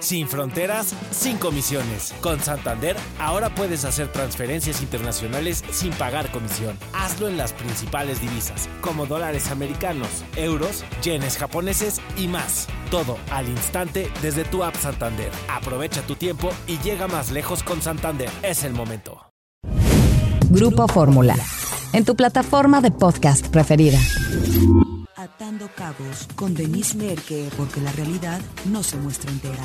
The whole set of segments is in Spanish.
Sin fronteras, sin comisiones. Con Santander, ahora puedes hacer transferencias internacionales sin pagar comisión. Hazlo en las principales divisas, como dólares americanos, euros, yenes japoneses y más. Todo al instante desde tu app Santander. Aprovecha tu tiempo y llega más lejos con Santander. Es el momento. Grupo Fórmula, en tu plataforma de podcast preferida. Atando cabos con Denise Merker, porque la realidad no se muestra entera.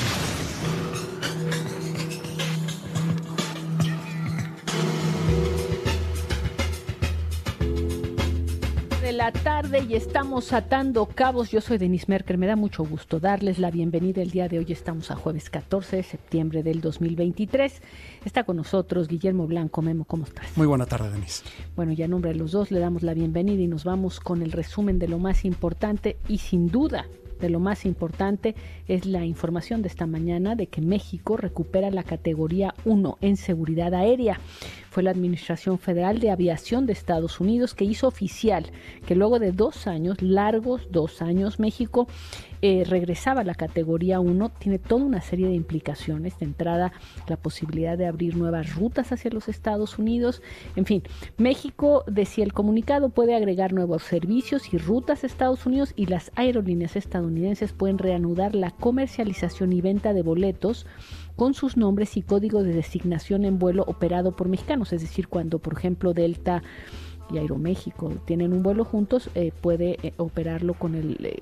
De la tarde y estamos atando cabos. Yo soy Denise Merker, me da mucho gusto darles la bienvenida el día de hoy. Estamos a jueves 14 de septiembre del 2023. Está con nosotros Guillermo Blanco. Memo, ¿cómo estás? Muy buena tarde, Denise. Bueno, ya en nombre de los dos le damos la bienvenida y nos vamos con el resumen de lo más importante y sin duda de lo más importante es la información de esta mañana de que México recupera la categoría 1 en seguridad aérea. Fue la Administración Federal de Aviación de Estados Unidos que hizo oficial que luego de 2 años, largos 2 años, México regresaba a la categoría 1. Tiene toda una serie de implicaciones. De entrada, la posibilidad de abrir nuevas rutas hacia los Estados Unidos. En fin, México, decía el comunicado, puede agregar nuevos servicios y rutas a Estados Unidos y las aerolíneas estadounidenses pueden reanudar la comercialización y venta de boletos con sus nombres y códigos de designación en vuelo operado por mexicanos. Es decir, cuando, por ejemplo, Delta y Aeroméxico tienen un vuelo juntos, puede operarlo con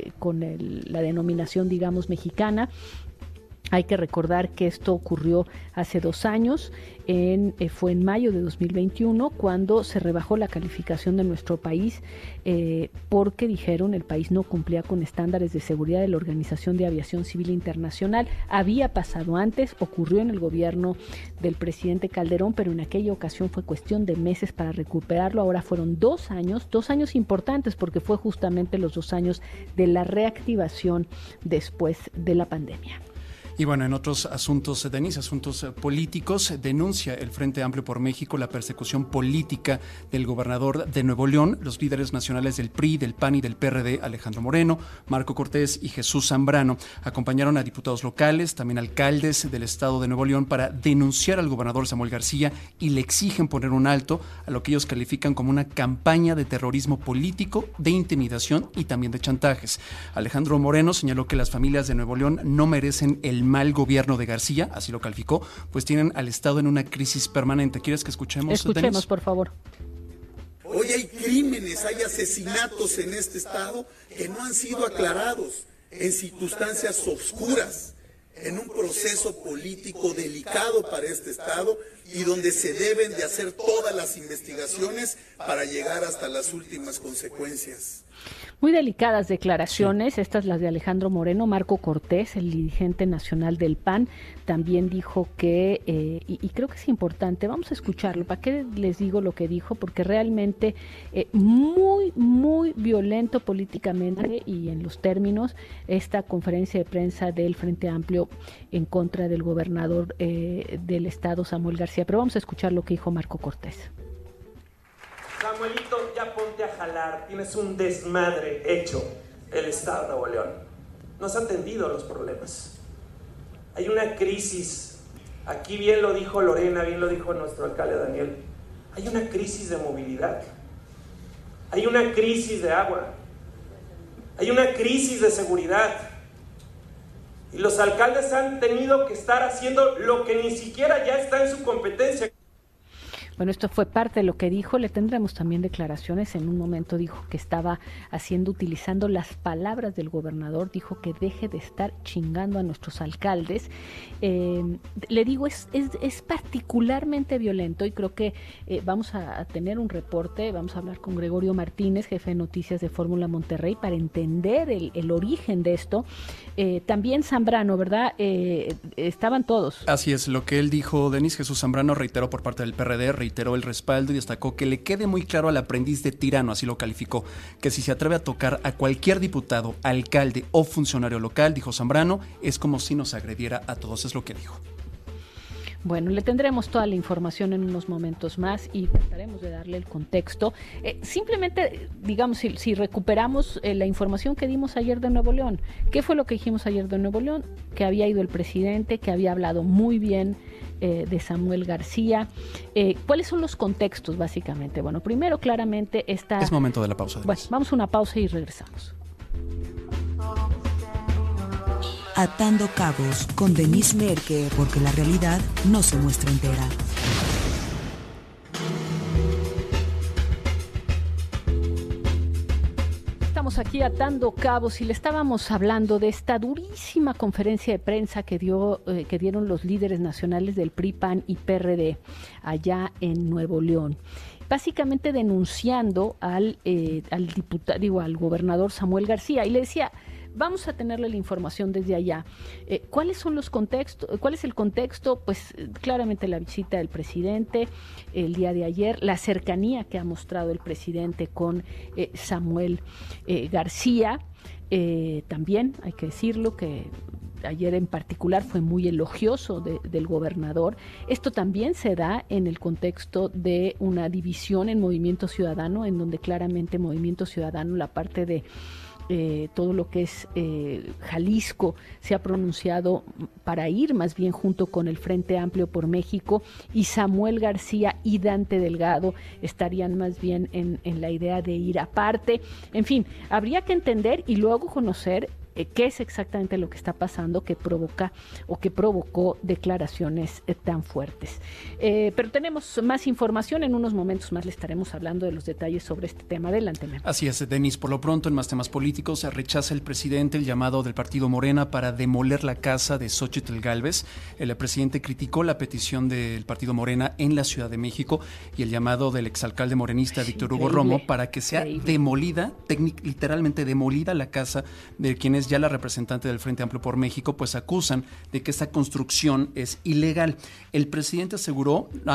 la denominación, digamos, mexicana. Hay que recordar que esto ocurrió hace 2 años, fue en mayo de 2021, cuando se rebajó la calificación de nuestro país porque dijeron el país no cumplía con estándares de seguridad de la Organización de Aviación Civil Internacional. Había pasado antes, ocurrió en el gobierno del presidente Calderón, pero en aquella ocasión fue cuestión de meses para recuperarlo. Ahora fueron 2 años, 2 años importantes porque fue justamente los 2 años de la reactivación después de la pandemia. Y bueno, en otros asuntos, Denise, asuntos políticos, denuncia el Frente Amplio por México la persecución política del gobernador de Nuevo León. Los líderes nacionales del PRI, del PAN y del PRD, Alejandro Moreno, Marco Cortés y Jesús Zambrano, acompañaron a diputados locales, también alcaldes del estado de Nuevo León, para denunciar al gobernador Samuel García y le exigen poner un alto a lo que ellos califican como una campaña de terrorismo político, de intimidación y también de chantajes. Alejandro Moreno señaló que las familias de Nuevo León no merecen el mal gobierno de García, así lo calificó, pues tienen al Estado en una crisis permanente. ¿Quieres que escuchemos? Escuchemos, Denise? por favor. Hoy hay crímenes, hay asesinatos en este Estado que no han sido aclarados en circunstancias oscuras, en un proceso político delicado para este Estado y donde se deben de hacer todas las investigaciones para llegar hasta las últimas consecuencias. Muy delicadas declaraciones, sí. Estas las de Alejandro Moreno. Marco Cortés, el dirigente nacional del PAN, también dijo que, y creo que es importante, vamos a escucharlo. ¿Para qué les digo lo que dijo? Porque realmente muy, muy violento políticamente y en los términos esta conferencia de prensa del Frente Amplio en contra del gobernador del estado, Samuel García. Pero vamos a escuchar lo que dijo Marco Cortés. Samuelito, ya ponte a jalar, tienes un desmadre hecho el Estado de Nuevo León. No se han atendido los problemas. Hay una crisis, aquí bien lo dijo Lorena, bien lo dijo nuestro alcalde Daniel, hay una crisis de movilidad, hay una crisis de agua, hay una crisis de seguridad. Y los alcaldes han tenido que estar haciendo lo que ni siquiera ya está en su competencia. Bueno, esto fue parte de lo que dijo. Le tendremos también declaraciones. En un momento dijo que estaba utilizando las palabras del gobernador. Dijo que deje de estar chingando a nuestros alcaldes. Le digo, es particularmente violento y creo que vamos a tener un reporte. Vamos a hablar con Gregorio Martínez, jefe de noticias de Fórmula Monterrey, para entender el origen de esto. También Zambrano, ¿verdad? Estaban todos. Así es, lo que él dijo, Denise. Jesús Zambrano reiteró por parte del PRD, reiteró el respaldo y destacó que le quede muy claro al aprendiz de tirano, así lo calificó, que si se atreve a tocar a cualquier diputado, alcalde o funcionario local, dijo Zambrano, es como si nos agrediera a todos, es lo que dijo. Bueno, le tendremos toda la información en unos momentos más y trataremos de darle el contexto. Simplemente, digamos, si recuperamos la información que dimos ayer de Nuevo León. ¿Qué fue lo que dijimos ayer de Nuevo León? Que había ido el presidente, que había hablado muy bien de Samuel García. ¿Cuáles son los contextos, básicamente? Bueno, primero, claramente, Es momento de la pausa. Bueno, vamos a una pausa y regresamos. Atando Cabos con Denise Merker, porque la realidad no se muestra entera. Estamos aquí atando cabos y le estábamos hablando de esta durísima conferencia de prensa que dieron los líderes nacionales del PRI, PAN y PRD allá en Nuevo León. Básicamente denunciando al gobernador Samuel García, y le decía: vamos a tenerle la información desde allá. ¿Cuáles son los contextos? ¿Cuál es el contexto? Pues claramente la visita del presidente el día de ayer, la cercanía que ha mostrado el presidente con Samuel García. También hay que decirlo que ayer en particular fue muy elogioso del gobernador. Esto también se da en el contexto de una división en Movimiento Ciudadano, en donde claramente Movimiento Ciudadano, la parte de todo lo que es Jalisco, se ha pronunciado para ir más bien junto con el Frente Amplio por México, y Samuel García y Dante Delgado estarían más bien en la idea de ir aparte. En fin, habría que entender y luego conocer qué es exactamente lo que está pasando que provoca o que provocó declaraciones tan fuertes. Pero tenemos más información, en unos momentos más le estaremos hablando de los detalles sobre este tema. Adelante, Memo. Así es, Denise. Por lo pronto, en más temas políticos, rechaza el presidente el llamado del partido Morena para demoler la casa de Xóchitl Gálvez. El presidente criticó la petición del partido Morena en la Ciudad de México y el llamado del exalcalde morenista Víctor Hugo Romo para que sea demolida, literalmente demolida la casa de quienes ya la representante del Frente Amplio por México pues acusan de que esta construcción es ilegal. El presidente aseguró no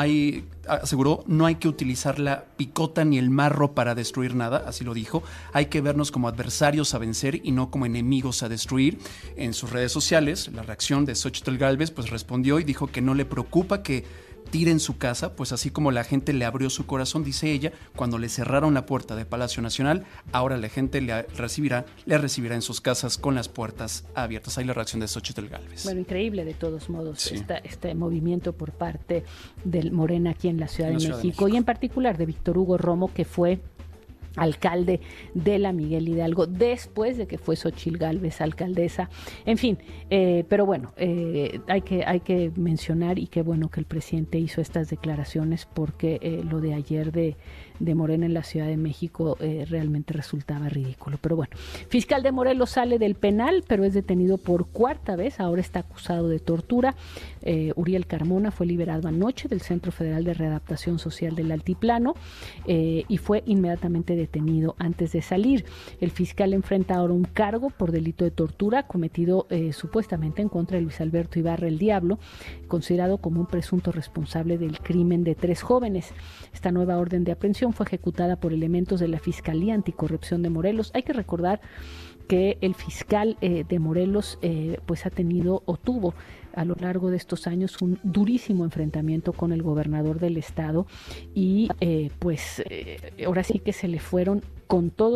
hay que utilizar la picota ni el marro para destruir nada, así lo dijo. Hay que vernos como adversarios a vencer y no como enemigos a destruir. En sus redes sociales, la reacción de Xóchitl Gálvez pues respondió y dijo que no le preocupa que tiren su casa, pues así como la gente le abrió su corazón, dice ella, cuando le cerraron la puerta de Palacio Nacional, ahora la gente le recibirá en sus casas con las puertas abiertas. Ahí la reacción de Xóchitl Gálvez. Bueno, increíble de todos modos, sí, este movimiento por parte del Morena aquí en la Ciudad de México y en particular de Víctor Hugo Romo, que fue alcalde de la Miguel Hidalgo después de que fue Xóchitl Gálvez alcaldesa. En fin, pero bueno, hay que mencionar, y qué bueno que el presidente hizo estas declaraciones, porque lo de ayer de Morena en la Ciudad de México realmente resultaba ridículo. Pero bueno, fiscal de Morelos sale del penal, pero es detenido por cuarta vez, ahora está acusado de tortura. Uriel Carmona fue liberado anoche del Centro Federal de Readaptación Social del Altiplano y fue inmediatamente detenido antes de salir. El fiscal enfrenta ahora un cargo por delito de tortura cometido supuestamente en contra de Luis Alberto Ibarra el Diablo, considerado como un presunto responsable del crimen de 3 jóvenes. Esta nueva orden de aprehensión fue ejecutada por elementos de la Fiscalía Anticorrupción de Morelos. Hay que recordar que el fiscal de Morelos pues ha tenido o tuvo a lo largo de estos años un durísimo enfrentamiento con el gobernador del estado y ahora sí que se le fueron con todo,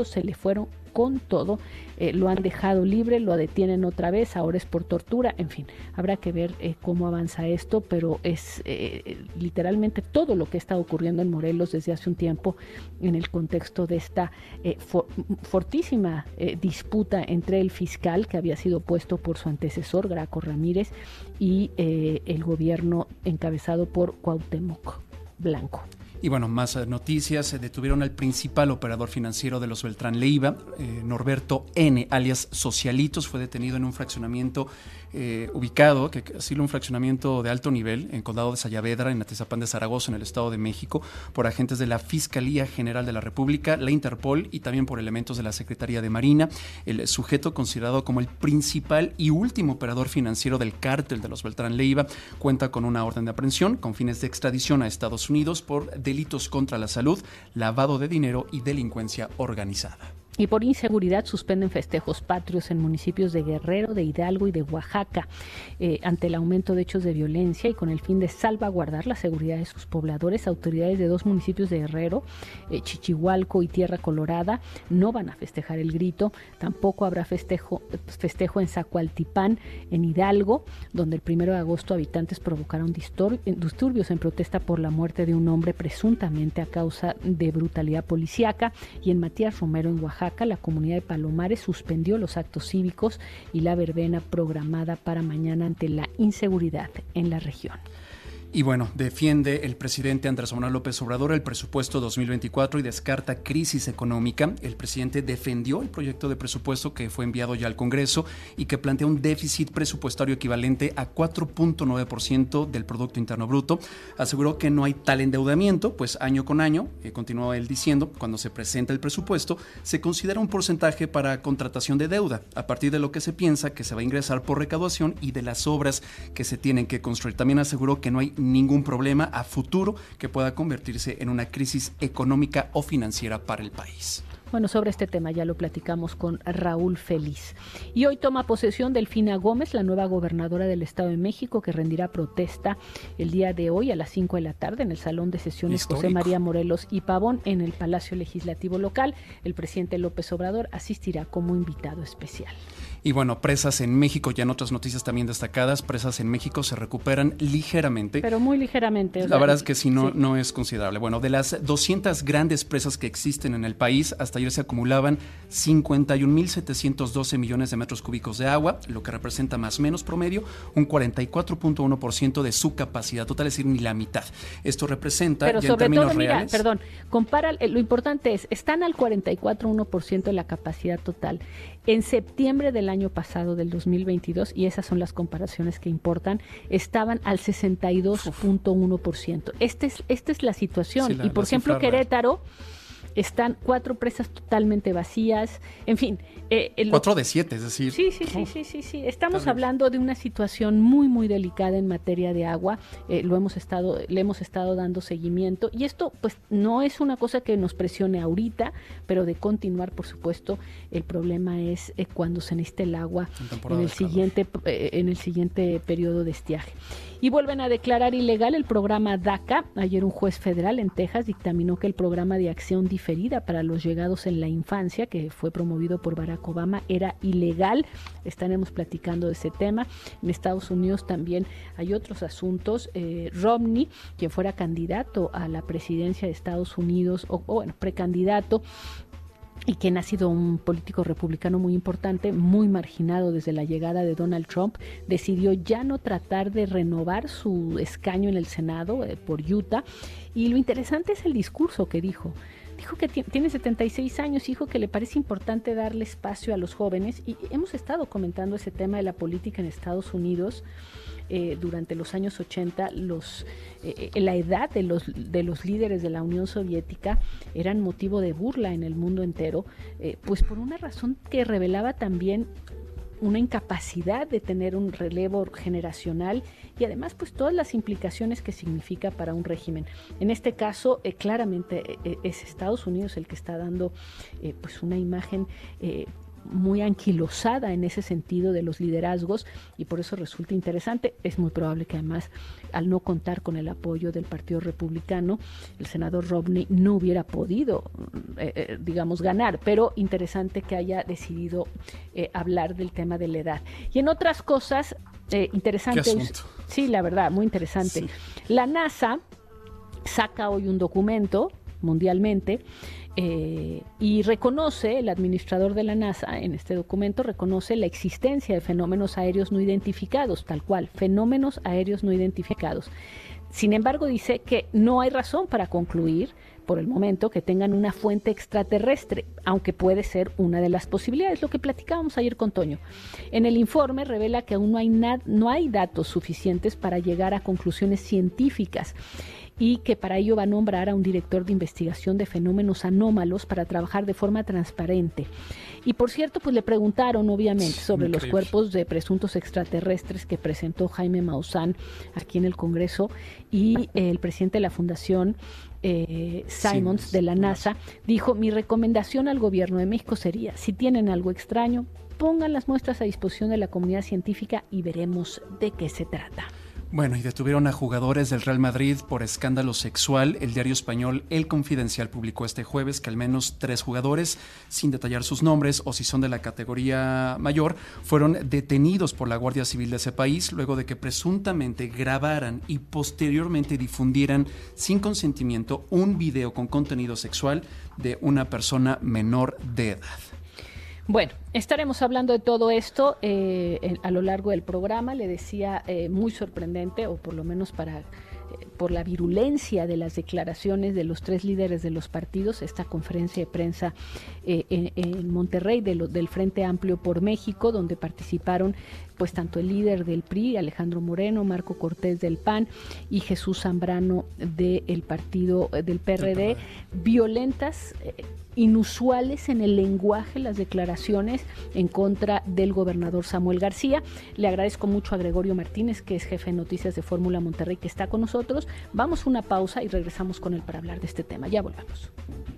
lo han dejado libre, lo detienen otra vez, ahora es por tortura. En fin, habrá que ver cómo avanza esto, pero es literalmente todo lo que está ocurriendo en Morelos desde hace un tiempo en el contexto de esta fortísima disputa entre el fiscal, que había sido puesto por su antecesor, Graco Ramírez, y el gobierno encabezado por Cuauhtémoc Blanco. Y bueno, más noticias. Detuvieron al principal operador financiero de los Beltrán Leiva, Norberto N., alias Socialitos. Fue detenido en un fraccionamiento ubicado, que ha sido un fraccionamiento de alto nivel, en Condado de Sayavedra, en Atizapán de Zaragoza, en el Estado de México, por agentes de la Fiscalía General de la República, la Interpol y también por elementos de la Secretaría de Marina. El sujeto, considerado como el principal y último operador financiero del cártel de los Beltrán Leiva, cuenta con una orden de aprehensión con fines de extradición a Estados Unidos por delitos contra la salud, lavado de dinero y delincuencia organizada. Y por inseguridad suspenden festejos patrios en municipios de Guerrero, de Hidalgo y de Oaxaca, ante el aumento de hechos de violencia y con el fin de salvaguardar la seguridad de sus pobladores. Autoridades de 2 municipios de Guerrero, Chichihualco y Tierra Colorada, no van a festejar el grito. Tampoco habrá festejo en Zacualtipán, en Hidalgo, donde el 1 de agosto habitantes provocaron disturbios en protesta por la muerte de un hombre presuntamente a causa de brutalidad policíaca. Y en Matías Romero, en Oaxaca, la comunidad de Palomares suspendió los actos cívicos y la verbena programada para mañana ante la inseguridad en la región. Y bueno, defiende el presidente Andrés Manuel López Obrador el presupuesto 2024 y descarta crisis económica. El presidente defendió el proyecto de presupuesto que fue enviado ya al Congreso y que plantea un déficit presupuestario equivalente a 4.9% del Producto Interno Bruto. Aseguró que no hay tal endeudamiento, pues año con año, continuó él diciendo, cuando se presenta el presupuesto, se considera un porcentaje para contratación de deuda, a partir de lo que se piensa que se va a ingresar por recaudación y de las obras que se tienen que construir. También aseguró que no hay ningún problema a futuro que pueda convertirse en una crisis económica o financiera para el país. Bueno, sobre este tema ya lo platicamos con Raúl Feliz. Y hoy toma posesión Delfina Gómez, la nueva gobernadora del Estado de México, que rendirá protesta el día de hoy a las 5 de la tarde en el Salón de Sesiones Histórico José María Morelos y Pavón en el Palacio Legislativo local. El presidente López Obrador asistirá como invitado especial. Y bueno, presas en México, ya en otras noticias también destacadas, presas en México se recuperan ligeramente. Pero muy ligeramente. La verdad es que sí, no es considerable. Bueno, de las 200 grandes presas que existen en el país, hasta ayer se acumulaban 51.712 millones de metros cúbicos de agua, lo que representa más o menos promedio un 44.1% de su capacidad total, es decir, ni la mitad. Esto representa, pero ya en términos reales... compara, lo importante es, están al 44.1% de la capacidad total. En septiembre del año pasado, del 2022, y esas son las comparaciones que importan, estaban al 62.1%. Esta es la situación. Sí, y por ejemplo, Querétaro, están 4 presas totalmente vacías, en fin. 4 de 7, es decir. Sí. Estamos hablando de una situación muy, muy delicada en materia de agua. Le hemos estado dando seguimiento. Y esto, pues, no es una cosa que nos presione ahorita, pero de continuar, por supuesto, el problema es cuando se necesite el agua en el siguiente periodo de estiaje. Y vuelven a declarar ilegal el programa DACA. Ayer un juez federal en Texas dictaminó que el programa de acción diferida para los llegados en la infancia, que fue promovido por Barack Obama, era ilegal. Estaremos platicando de ese tema. En Estados Unidos también hay otros asuntos. Romney, quien fuera candidato a la presidencia de Estados Unidos, precandidato, y quien ha sido un político republicano muy importante, muy marginado desde la llegada de Donald Trump, decidió ya no tratar de renovar su escaño en el Senado por Utah. Y lo interesante es el discurso que dijo. Dijo que tiene 76 años, dijo que le parece importante darle espacio a los jóvenes, y hemos estado comentando ese tema de la política en Estados Unidos. Durante los años 80, la edad de los líderes de la Unión Soviética eran motivo de burla en el mundo entero, pues por una razón que revelaba también una incapacidad de tener un relevo generacional y además pues todas las implicaciones que significa para un régimen. En este caso claramente es Estados Unidos el que está dando pues una imagen muy anquilosada en ese sentido de los liderazgos, y por eso resulta interesante. Es muy probable que además, al no contar con el apoyo del Partido Republicano, el senador Romney no hubiera podido ganar, pero interesante que haya decidido hablar del tema de la edad. Y en otras cosas interesantes, sí, la verdad, muy interesante. Sí. La NASA saca hoy un documento mundialmente y reconoce, el administrador de la NASA en este documento reconoce la existencia de fenómenos aéreos no identificados, tal cual, fenómenos aéreos no identificados. Sin embargo, dice que no hay razón para concluir por el momento que tengan una fuente extraterrestre, aunque puede ser una de las posibilidades, lo que platicábamos ayer con Toño. En el informe revela que aún no hay datos suficientes para llegar a conclusiones científicas. y que para ello va a nombrar a un director de investigación de fenómenos anómalos para trabajar de forma transparente. Y por cierto, pues le preguntaron obviamente sobre los cuerpos de presuntos extraterrestres que presentó Jaime Maussan aquí en el Congreso, y el presidente de la Fundación Simons de la NASA dijo: mi recomendación al gobierno de México sería, si tienen algo extraño, pongan las muestras a disposición de la comunidad científica y veremos de qué se trata. Bueno, y detuvieron a jugadores del Real Madrid por escándalo sexual. El diario español El Confidencial publicó este jueves que al menos 3 jugadores, sin detallar sus nombres o si son de la categoría mayor, fueron detenidos por la Guardia Civil de ese país luego de que presuntamente grabaran y posteriormente difundieran sin consentimiento un video con contenido sexual de una persona menor de edad. Bueno, estaremos hablando de todo esto a lo largo del programa. Le decía, muy sorprendente, o por lo menos por la virulencia de las declaraciones de los 3 líderes de los partidos, esta conferencia de prensa en Monterrey del Frente Amplio por México, donde participaron pues tanto el líder del PRI, Alejandro Moreno, Marco Cortés del PAN y Jesús Zambrano del partido del PRD, violentas, inusuales en el lenguaje, las declaraciones en contra del gobernador Samuel García. Le agradezco mucho a Gregorio Martínez, que es jefe de noticias de Fórmula Monterrey, que está con nosotros. Vamos a una pausa y regresamos con él para hablar de este tema. Ya volvamos.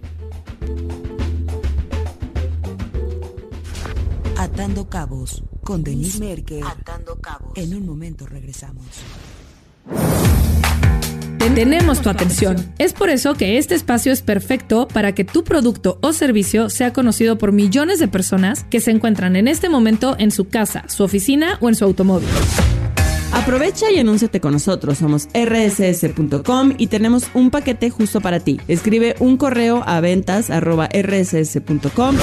Atando Cabos con Denise Merker. Atando Cabos. En un momento regresamos. Tenemos tu atención. Es por eso que este espacio es perfecto para que tu producto o servicio sea conocido por millones de personas que se encuentran en este momento en su casa, su oficina o en su automóvil. Aprovecha y anúnciate con nosotros. Somos rss.com y tenemos un paquete justo para ti. Escribe un correo a ventas@rss.com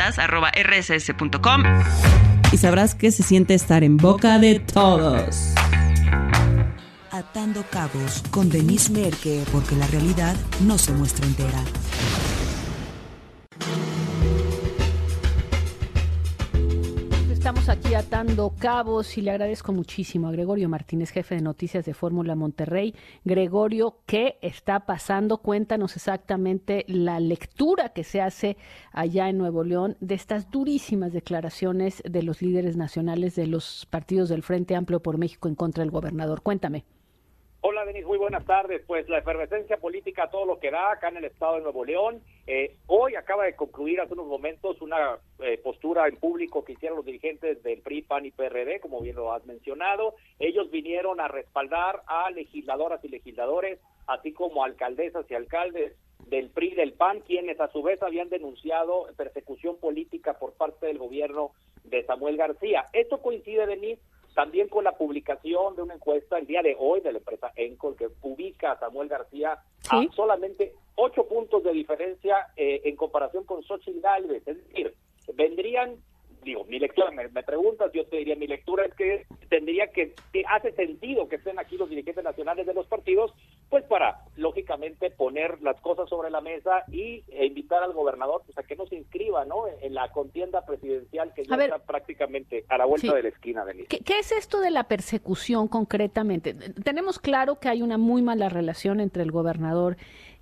y sabrás qué se siente estar en boca de todos. Atando Cabos con Denise Merker, porque la realidad no se muestra entera. Estamos aquí atando cabos y le agradezco muchísimo a Gregorio Martínez, jefe de noticias de Fórmula Monterrey. Gregorio, ¿qué está pasando? Cuéntanos exactamente la lectura que se hace allá en Nuevo León de estas durísimas declaraciones de los líderes nacionales de los partidos del Frente Amplio por México en contra del gobernador. Cuéntame. Hola, Denise, muy buenas tardes. Pues la efervescencia política, todo lo que da acá en el estado de Nuevo León. Hoy acaba de concluir hace unos momentos una postura en público que hicieron los dirigentes del PRI, PAN y PRD, como bien lo has mencionado. Ellos vinieron a respaldar a legisladoras y legisladores, así como alcaldesas y alcaldes del PRI y del PAN, quienes a su vez habían denunciado persecución política por parte del gobierno de Samuel García. Esto coincide, Denise, también con la publicación de una encuesta el día de hoy de la empresa Encol, que ubica a Samuel García a solamente 8 puntos de diferencia en comparación con Xóchitl Gálvez. Es decir, vendrían, mi lectura, me preguntas, yo te diría, mi lectura es que tendría que hace sentido que estén aquí los dirigentes nacionales de los partidos, pues para, lógicamente, poner las cosas sobre la mesa y invitar al gobernador pues a que no se inscriba, ¿no?, en la contienda presidencial que ya está prácticamente a la vuelta de la esquina. ¿Qué es esto de la persecución concretamente? Tenemos claro que hay una muy mala relación entre el gobernador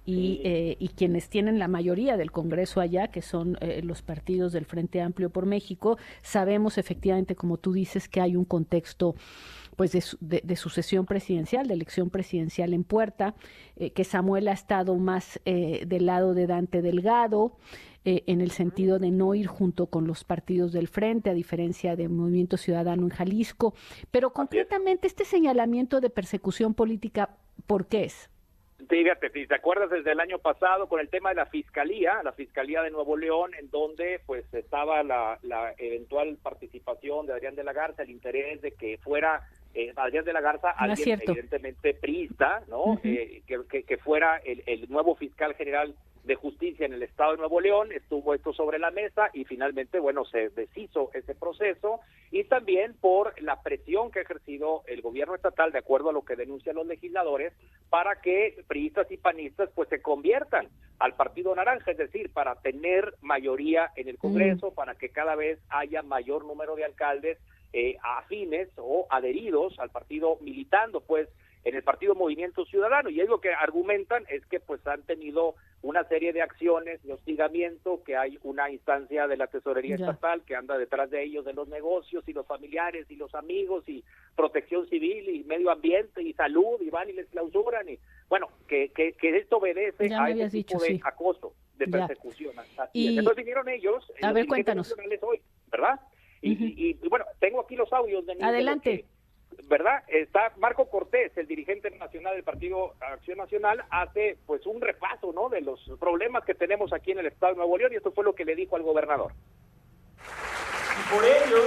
y quienes tienen la mayoría del Congreso allá, que son los partidos del Frente Amplio por México. Sabemos efectivamente, como tú dices, que hay un contexto pues de sucesión presidencial, de elección presidencial en puerta, que Samuel ha estado más del lado de Dante Delgado, en el sentido de no ir junto con los partidos del Frente, a diferencia de Movimiento Ciudadano en Jalisco. Pero concretamente este señalamiento de persecución política, ¿por qué es? Fíjate, si te acuerdas, desde el año pasado con el tema de la Fiscalía de Nuevo León, en donde pues estaba la eventual participación de Adrián de la Garza, el interés de que fuera Adrián de la Garza, alguien evidentemente priista, ¿no? Uh-huh. Que fuera el nuevo fiscal general de justicia en el estado de Nuevo León. Estuvo esto sobre la mesa y finalmente, bueno, se deshizo ese proceso, y también por la presión que ha ejercido el gobierno estatal, de acuerdo a lo que denuncian los legisladores, para que priistas y panistas pues se conviertan al Partido Naranja, es decir, para tener mayoría en el Congreso, para que cada vez haya mayor número de alcaldes afines o adheridos al partido, militando pues en el partido Movimiento Ciudadano, y es lo que argumentan es que pues han tenido una serie de acciones de hostigamiento, que hay una instancia de la tesorería estatal que anda detrás de ellos, de los negocios y los familiares y los amigos y protección civil y medio ambiente y salud, y van y les clausuran, y bueno, que esto obedece a ese tipo de acoso, de persecución. Y entonces vinieron ellos, a ver, cuéntanos hoy, ¿verdad? Y bueno, tengo aquí los audios de adelante. ¿Verdad? Está Marco Cortés, el dirigente nacional del Partido Acción Nacional, hace pues un repaso, ¿no?, de los problemas que tenemos aquí en el estado de Nuevo León, y esto fue lo que le dijo al gobernador. Y por ello,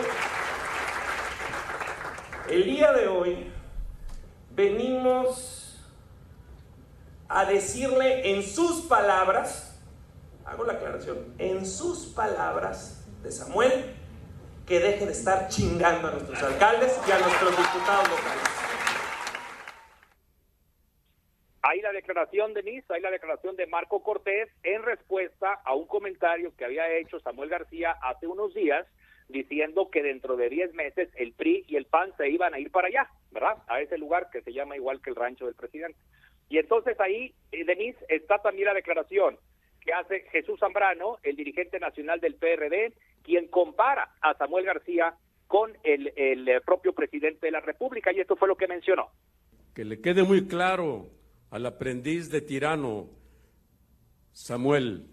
el día de hoy venimos a decirle en sus palabras, hago la aclaración, en sus palabras de Samuel, que deje de estar chingando a nuestros alcaldes y a nuestros diputados locales. Ahí la declaración, Denise, ahí la declaración de Marco Cortés en respuesta a un comentario que había hecho Samuel García hace unos días, diciendo que dentro de 10 meses el PRI y el PAN se iban a ir para allá, ¿verdad?, a ese lugar que se llama igual que el rancho del presidente. Y entonces ahí, Denise, está también la declaración que hace Jesús Zambrano, el dirigente nacional del PRD, quien compara a Samuel García con el propio presidente de la República, y esto fue lo que mencionó. Que le quede muy claro al aprendiz de tirano, Samuel,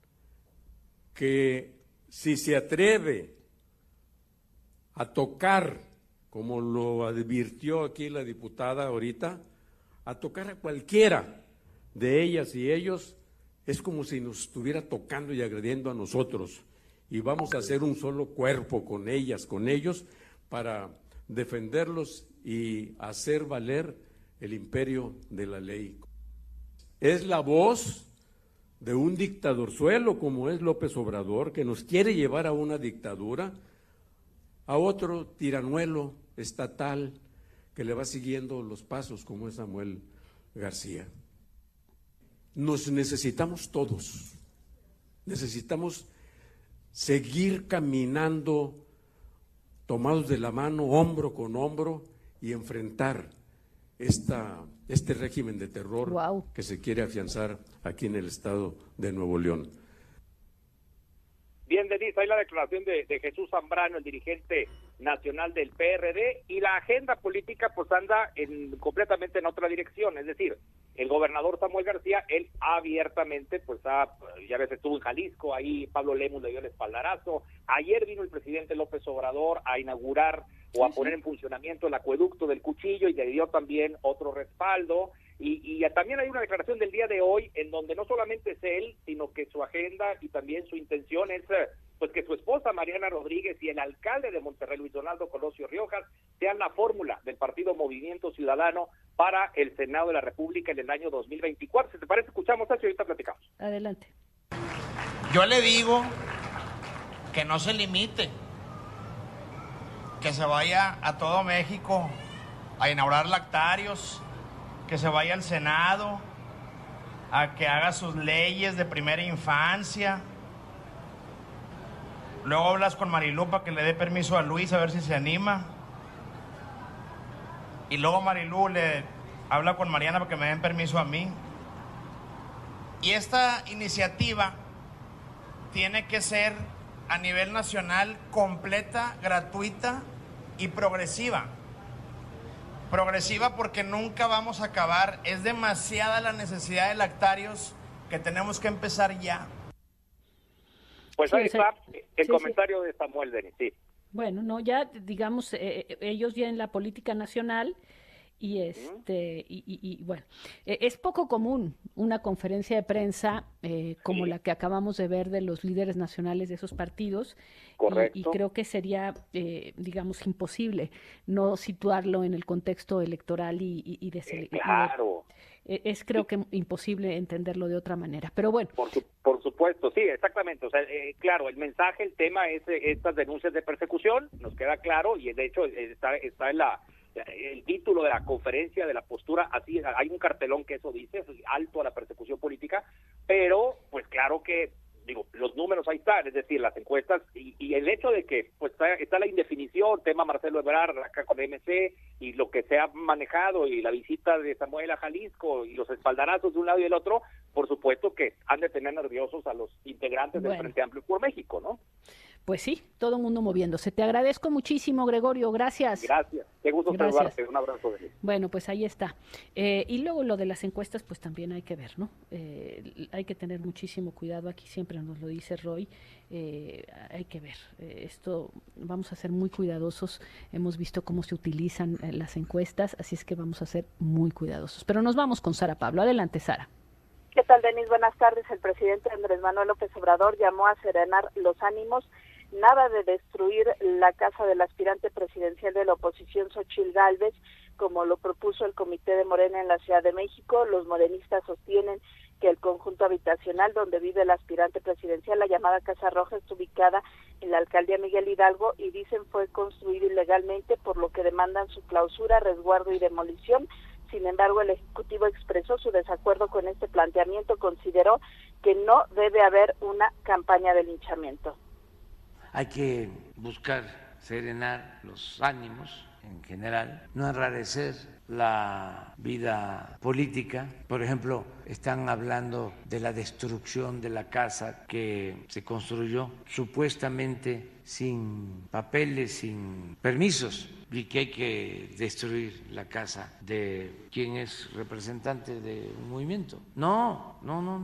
que si se atreve a tocar, como lo advirtió aquí la diputada ahorita, a tocar a cualquiera de ellas y ellos, es como si nos estuviera tocando y agrediendo a nosotros, y vamos a hacer un solo cuerpo con ellas, con ellos, para defenderlos y hacer valer el imperio de la ley. Es la voz de un dictadorzuelo como es López Obrador, que nos quiere llevar a una dictadura, a otro tiranuelo estatal que le va siguiendo los pasos como es Samuel García. Nos necesitamos todos, necesitamos seguir caminando tomados de la mano, hombro con hombro, y enfrentar este régimen de terror que se quiere afianzar aquí en el estado de Nuevo León. Bien, Denise, ahí la declaración de Jesús Zambrano, el dirigente nacional del PRD, y la agenda política pues anda completamente en otra dirección, es decir, el gobernador Samuel García, él abiertamente, pues ya ves, estuvo en Jalisco, ahí Pablo Lemus le dio el espaldarazo, ayer vino el presidente López Obrador a inaugurar o a poner en funcionamiento el acueducto del Cuchillo, y le dio también otro respaldo, y también hay una declaración del día de hoy en donde no solamente es él, sino que su agenda y también su intención es pues que su esposa Mariana Rodríguez y el alcalde de Monterrey, Luis Donaldo Colosio Riojas, sean la fórmula del partido Movimiento Ciudadano para el Senado de la República en el año 2024. Si te parece, escuchamos eso y ahorita platicamos. Adelante. Yo le digo que no se limite, que se vaya a todo México a inaugurar lactarios, que se vaya al Senado, a que haga sus leyes de primera infancia. Luego hablas con Marilú para que le dé permiso a Luis, a ver si se anima. Y luego Marilú le habla con Mariana para que me den permiso a mí. Y esta iniciativa tiene que ser a nivel nacional completa, gratuita y progresiva. Progresiva porque nunca vamos a acabar. Es demasiada la necesidad de lactarios que tenemos que empezar ya. Pues ahí está el comentario de Samuel, Denis. Sí. Bueno, no, ya digamos, ellos ya en la política nacional, y bueno, es poco común una conferencia de prensa como la que acabamos de ver de los líderes nacionales de esos partidos. Correcto. Y creo que sería, digamos, imposible no situarlo en el contexto electoral y de selección. Claro. Es creo que imposible entenderlo de otra manera, pero bueno. Por supuesto, sí, exactamente. O sea, claro, el mensaje, el tema es estas denuncias de persecución, nos queda claro, y de hecho está en el título de la conferencia, de la postura, así hay un cartelón que eso dice, alto a la persecución política, pero pues claro que los números ahí están, es decir, las encuestas y el hecho de que pues está la indefinición, tema Marcelo Ebrard acá con MC y lo que se ha manejado y la visita de Samuel a Jalisco y los espaldarazos de un lado y del otro, por supuesto que han de tener nerviosos a los integrantes del Frente Amplio por México, ¿no? Pues sí, todo el mundo moviéndose. Te agradezco muchísimo, Gregorio, gracias. Gracias, qué gusto saludarte, un abrazo de mí. Bueno, pues ahí está. Y luego lo de las encuestas, pues también hay que ver, ¿no? Hay que tener muchísimo cuidado, aquí siempre nos lo dice Roy, hay que ver. Esto, vamos a ser muy cuidadosos, hemos visto cómo se utilizan las encuestas, así es que vamos a ser muy cuidadosos. Pero nos vamos con Sara Pablo. Adelante, Sara. ¿Qué tal, Denise? Buenas tardes. El presidente Andrés Manuel López Obrador llamó a serenar los ánimos. Nada de destruir la casa del aspirante presidencial de la oposición, Xochitl Gálvez, como lo propuso el Comité de Morena en la Ciudad de México. Los morenistas sostienen que el conjunto habitacional donde vive el aspirante presidencial, la llamada Casa Roja, está ubicada en la alcaldía Miguel Hidalgo y dicen fue construido ilegalmente, por lo que demandan su clausura, resguardo y demolición. Sin embargo, el Ejecutivo expresó su desacuerdo con este planteamiento, consideró que no debe haber una campaña de linchamiento. Hay que buscar serenar los ánimos en general, no enrarecer la vida política. Por ejemplo, están hablando de la destrucción de la casa que se construyó supuestamente sin papeles, sin permisos, y que hay que destruir la casa de quien es representante de un movimiento. No,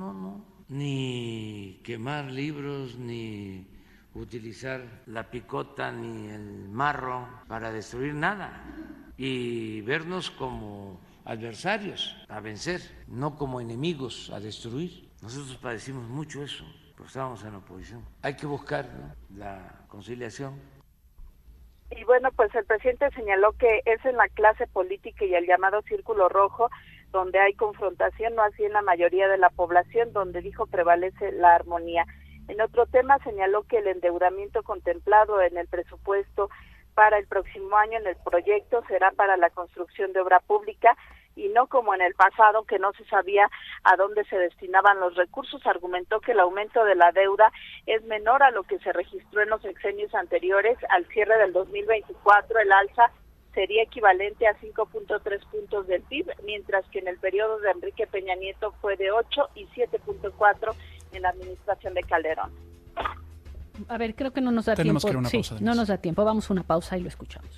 ni quemar libros, ni utilizar la picota ni el marro para destruir nada, y vernos como adversarios a vencer, no como enemigos a destruir. Nosotros padecimos mucho eso, porque estábamos en la oposición. Hay que buscar, ¿no?, la conciliación. Y bueno, pues el presidente señaló que es en la clase política y el llamado círculo rojo donde hay confrontación, no así en la mayoría de la población, donde dijo prevalece la armonía. En otro tema señaló que el endeudamiento contemplado en el presupuesto para el próximo año en el proyecto será para la construcción de obra pública y no como en el pasado, que no se sabía a dónde se destinaban los recursos. Argumentó que el aumento de la deuda es menor a lo que se registró en los sexenios anteriores. Al cierre del 2024 el alza sería equivalente a 5.3 puntos del PIB, mientras que en el periodo de Enrique Peña Nieto fue de 8 y 7.4 en la administración de Calderón. A ver, creo que no nos da Tenemos tiempo. Que ir a una pausa, no nos da tiempo. Vamos a una pausa y lo escuchamos.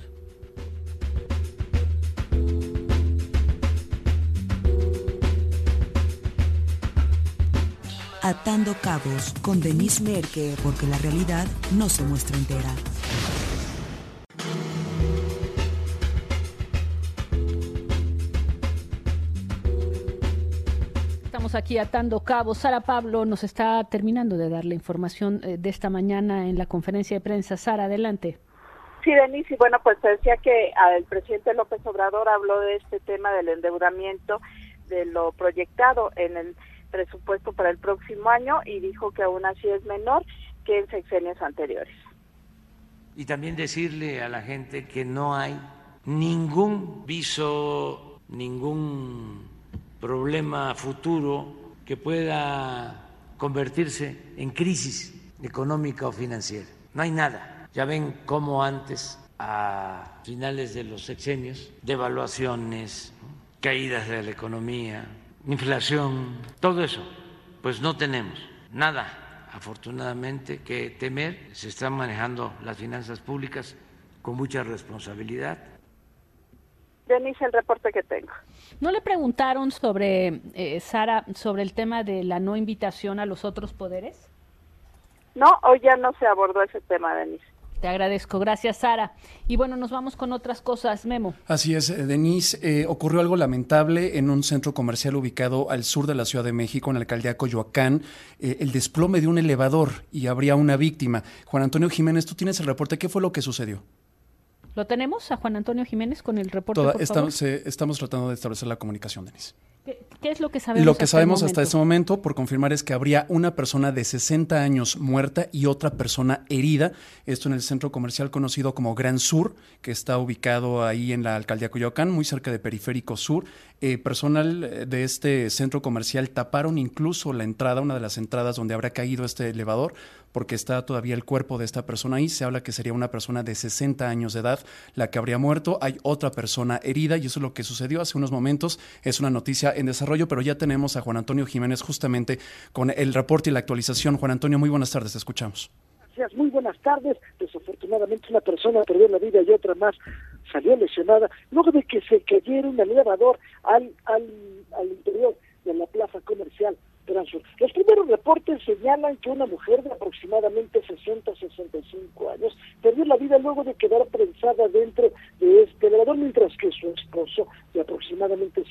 Atando cabos con Denise Merker, porque la realidad no se muestra entera. Estamos aquí atando cabos. Sara Pablo nos está terminando de dar la información de esta mañana en la conferencia de prensa. Sara, adelante. Sí, Denise, y bueno, pues te decía que el presidente López Obrador habló de este tema del endeudamiento, de lo proyectado en el presupuesto para el próximo año, y dijo que aún así es menor que en sexenios anteriores. Y también decirle a la gente que no hay ningún viso, ningún problema futuro que pueda convertirse en crisis económica o financiera. No hay nada. Ya ven cómo antes, a finales de los sexenios, devaluaciones, caídas de la economía, inflación, todo eso, pues no tenemos nada, afortunadamente, que temer. Se están manejando las finanzas públicas con mucha responsabilidad. Denise, el reporte que tengo. ¿No le preguntaron sobre, Sara, sobre el tema de la no invitación a los otros poderes? No, hoy ya no se abordó ese tema, Denise. Te agradezco, gracias, Sara. Y bueno, nos vamos con otras cosas, Memo. Así es, Denise, ocurrió algo lamentable en un centro comercial ubicado al sur de la Ciudad de México, en la alcaldía Coyoacán, el desplome de un elevador y habría una víctima. Juan Antonio Jiménez, tú tienes el reporte, ¿qué fue lo que sucedió? ¿Lo tenemos a Juan Antonio Jiménez con el reporte, por favor? Estamos tratando de establecer la comunicación, Denise. ¿Qué es lo que sabemos? Lo que sabemos hasta este momento, por confirmar, es que habría una persona de 60 años muerta y otra persona herida. Esto en el centro comercial conocido como Gran Sur, que está ubicado ahí en la alcaldía Coyoacán, muy cerca de Periférico Sur. Personal de este centro comercial taparon incluso la entrada, una de las entradas donde habrá caído este elevador, porque está todavía el cuerpo de esta persona ahí. Se habla que sería una persona de 60 años de edad la que habría muerto. Hay otra persona herida y eso es lo que sucedió hace unos momentos. Es una noticia en desarrollo, pero ya tenemos a Juan Antonio Jiménez justamente con el reporte y la actualización. Juan Antonio, muy buenas tardes, te escuchamos. Gracias, muy buenas tardes. Desafortunadamente una persona perdió la vida y otra más salió lesionada luego de que se cayera un elevador al interior de la plaza comercial Gran Sur. Los primeros reportes señalan que una mujer de aproximadamente 60-65 años perdió la vida luego de quedar prensada dentro de este elevador, mientras que su esposo de aproximadamente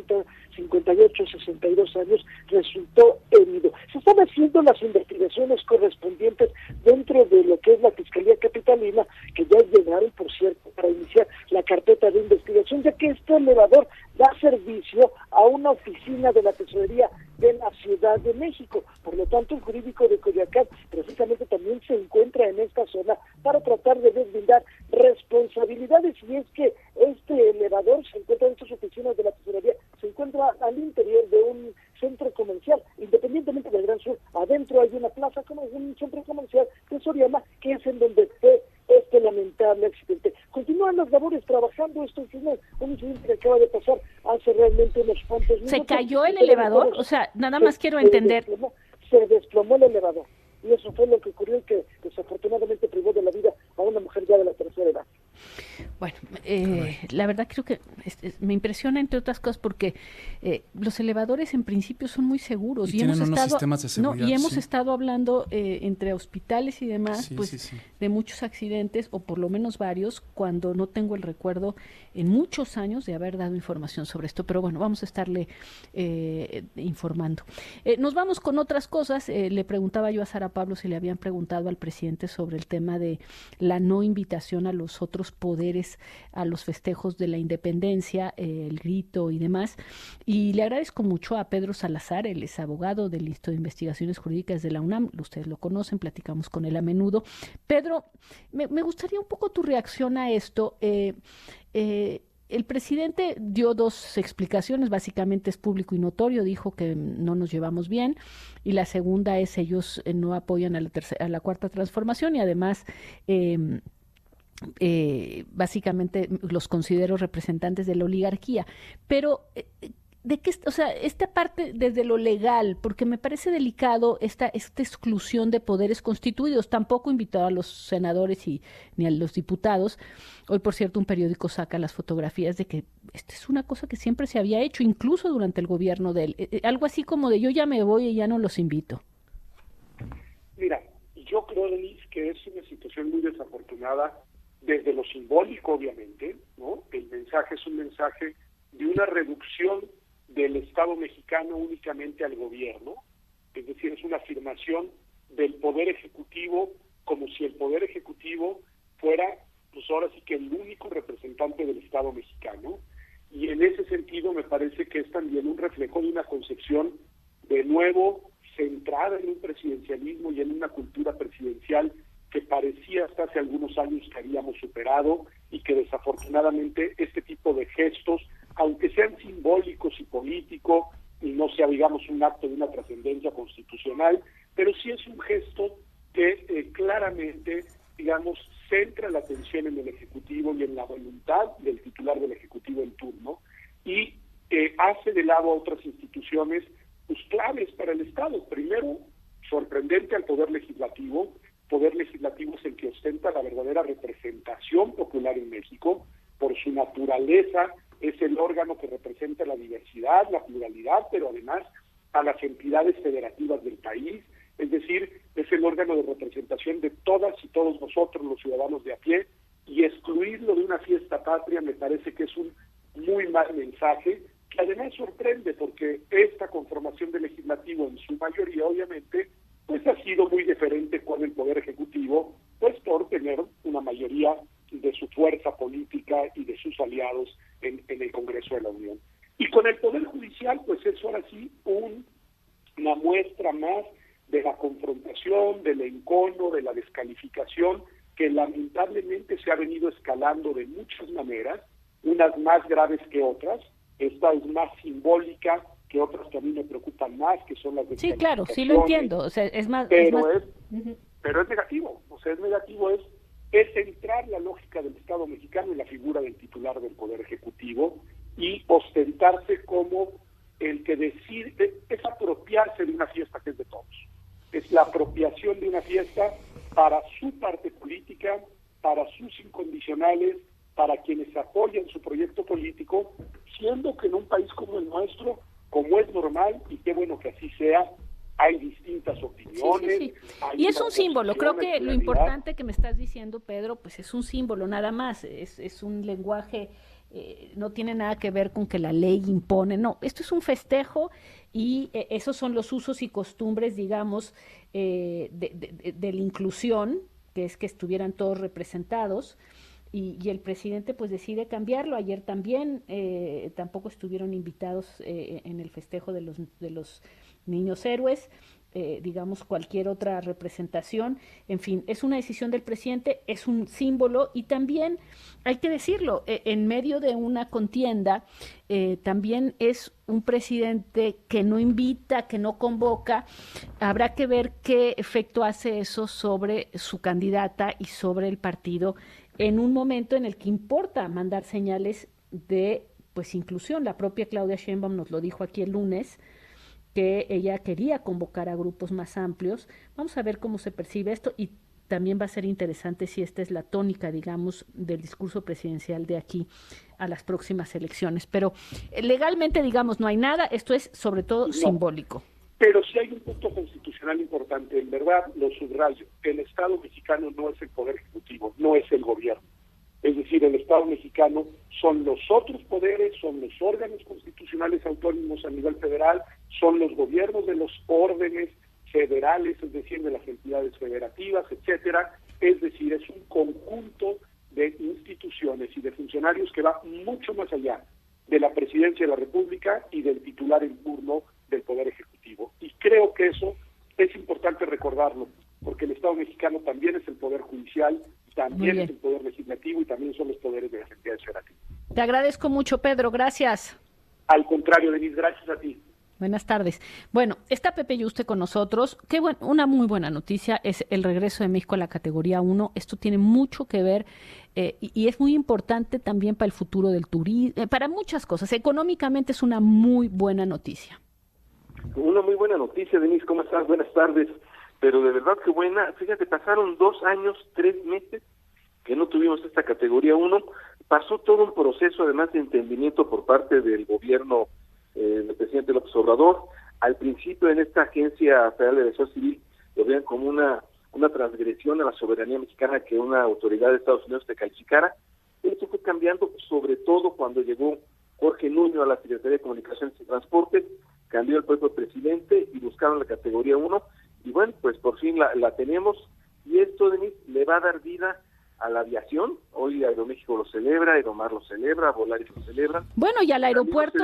58-62 años resultó herido. Se están haciendo las investigaciones correspondientes dentro de lo que es la Fiscalía Capitalina, que ya llegaron, por cierto, para iniciar la carpeta de investigación, ya que este elevador da servicio a una oficina de la Tesorería de la Ciudad de México. Por lo tanto, el jurídico de Coyoacán precisamente también se encuentra en esta zona para tratar de deslindar responsabilidades, y es que este elevador se encuentra en estas oficinas de la Tesorería, se encuentra al interior de un centro comercial, independientemente del Gran Sur. Adentro hay una plaza, como un centro comercial de Soriana, que es en donde fue este lamentable accidente. Continúan las labores trabajando. Esto es un incidente que acaba de pasar hace realmente unos cuantos minutos. ¿Se cayó el elevador? O sea, nada más quiero entender. Se desplomó el elevador, y eso fue lo que ocurrió, y que desafortunadamente privó de la vida a una mujer ya de la tercera edad. Bueno, la verdad creo que me impresiona, entre otras cosas, porque los elevadores en principio son muy seguros y hemos estado sistemas de seguridad, hemos estado hablando entre hospitales y demás, de muchos accidentes, o por lo menos varios, cuando no tengo el recuerdo en muchos años de haber dado información sobre esto. Pero bueno, vamos a estarle informando. Nos vamos con otras cosas. Le preguntaba yo a Sara Pablo si le habían preguntado al presidente sobre el tema de la no invitación a los otros poderes a los festejos de la independencia, el grito y demás. Y le agradezco mucho a Pedro Salazar, él es abogado del Instituto de Investigaciones Jurídicas de la UNAM, ustedes lo conocen, platicamos con él a menudo. Pedro, me gustaría un poco tu reacción a esto. El presidente dio dos explicaciones, básicamente es público y notorio, dijo que no nos llevamos bien, y la segunda es ellos no apoyan a la cuarta transformación, y además básicamente los considero representantes de la oligarquía. Pero ¿de qué, o sea, esta parte desde lo legal? Porque me parece delicado esta exclusión de poderes constituidos. Tampoco invitó a los senadores ni a los diputados. Hoy, por cierto, un periódico saca las fotografías de que esta es una cosa que siempre se había hecho, incluso durante el gobierno de él. Algo así como de yo ya me voy y ya no los invito. Mira, yo creo, Denise, que es una situación muy desafortunada desde lo simbólico, obviamente, ¿no? El mensaje es un mensaje de una reducción del Estado mexicano únicamente al gobierno, es decir, es una afirmación del Poder Ejecutivo como si el Poder Ejecutivo fuera, pues ahora sí que el único representante del Estado mexicano, y en ese sentido me parece que es también un reflejo de una concepción de nuevo centrada en un presidencialismo y en una cultura presidencial que parecía hasta hace algunos años que habíamos superado, y que desafortunadamente este tipo de gestos, aunque sean simbólicos y políticos, y no sea, digamos, un acto de una trascendencia constitucional, pero sí es un gesto que claramente, digamos, centra la atención en el Ejecutivo y en la voluntad del titular del Ejecutivo en turno, y hace de lado a otras instituciones pues claves para el Estado. Primero, sorprendente al Poder Legislativo. Poder Legislativo es el que ostenta la verdadera representación popular en México. Por su naturaleza es el órgano que representa la diversidad, la pluralidad, pero además a las entidades federativas del país, es decir, es el órgano de representación de todas y todos nosotros, los ciudadanos de a pie, y excluirlo de una fiesta patria me parece que es un muy mal mensaje, que además sorprende porque esta conformación del Legislativo en su mayoría, obviamente, pues ha sido muy diferente con el Poder Ejecutivo, pues por tener una mayoría de su fuerza política y de sus aliados en el Congreso de la Unión. Y con el Poder Judicial, pues es ahora sí una muestra más de la confrontación, del encono, de la descalificación, que lamentablemente se ha venido escalando de muchas maneras, unas más graves que otras, Esta es más simbólica que otras que a mí me preocupan más, que son las de sí, claro, sí lo entiendo, o sea, es más... Pero es negativo, o sea, es negativo, es centrar la lógica del Estado mexicano en la figura del titular del Poder Ejecutivo y ostentarse como el que decide, es apropiarse de una fiesta que es de todos. Es la apropiación de una fiesta para su parte política, para sus incondicionales, para quienes apoyan su proyecto político, siendo que en un país como el nuestro, como es normal, y qué bueno que así sea, hay distintas opiniones. Sí. Y es un símbolo, creo que lo importante que me estás diciendo, Pedro, pues es un símbolo nada más, es un lenguaje, no tiene nada que ver con que la ley impone, no, esto es un festejo y esos son los usos y costumbres, digamos, de la inclusión, que es que estuvieran todos representados, y el presidente pues decide cambiarlo. Ayer también tampoco estuvieron invitados en el festejo de los niños héroes, digamos cualquier otra representación. En fin, es una decisión del presidente, es un símbolo y también, hay que decirlo, en medio de una contienda, también es un presidente que no invita, que no convoca. Habrá que ver qué efecto hace eso sobre su candidata y sobre el partido en un momento en el que importa mandar señales de pues inclusión. La propia Claudia Sheinbaum nos lo dijo aquí el lunes, que ella quería convocar a grupos más amplios. Vamos a ver cómo se percibe esto y también va a ser interesante si esta es la tónica, digamos, del discurso presidencial de aquí a las próximas elecciones. Pero legalmente, digamos, no hay nada, esto es sobre todo simbólico. Pero sí hay un punto constitucional importante, en verdad lo subrayo. El Estado mexicano no es el Poder Ejecutivo, no es el gobierno. Es decir, el Estado mexicano son los otros poderes, son los órganos constitucionales autónomos a nivel federal, son los gobiernos de los órdenes federales, es decir, de las entidades federativas, etcétera. Es decir, es un conjunto de instituciones y de funcionarios que va mucho más allá de la Presidencia de la República y del titular en turno del Poder Ejecutivo. Y creo que eso es importante recordarlo, porque el Estado mexicano también es el Poder Judicial, también es el Poder Legislativo y también son los poderes de las entidades federativas. Te agradezco mucho, Pedro, gracias. Al contrario, Denise, gracias a ti. Buenas tardes. Bueno, está Pepe Yuste con nosotros. Una muy buena noticia es el regreso de México a la categoría 1. Esto tiene mucho que ver y es muy importante también para el futuro del turismo, para muchas cosas. Económicamente es una muy buena noticia. Una muy buena noticia, Denise. ¿Cómo estás? Buenas tardes. Pero de verdad que buena. Fíjate, pasaron 2 años, 3 meses que no tuvimos esta categoría 1. Pasó todo un proceso, además, de entendimiento por parte del gobierno del presidente López Obrador. Al principio, en esta Agencia Federal de Aviación Civil, lo veían como una transgresión a la soberanía mexicana que una autoridad de Estados Unidos te calificara. Esto fue cambiando, sobre todo cuando llegó Jorge Nuño a la Secretaría de Comunicaciones y Transportes, cambió el propio presidente y buscaron la categoría 1, y bueno, pues por fin la tenemos, y esto, Denise, le va a dar vida a la aviación. Hoy Aeroméxico lo celebra, Aeromar lo celebra, Volaris lo celebra. Bueno, y al aeropuerto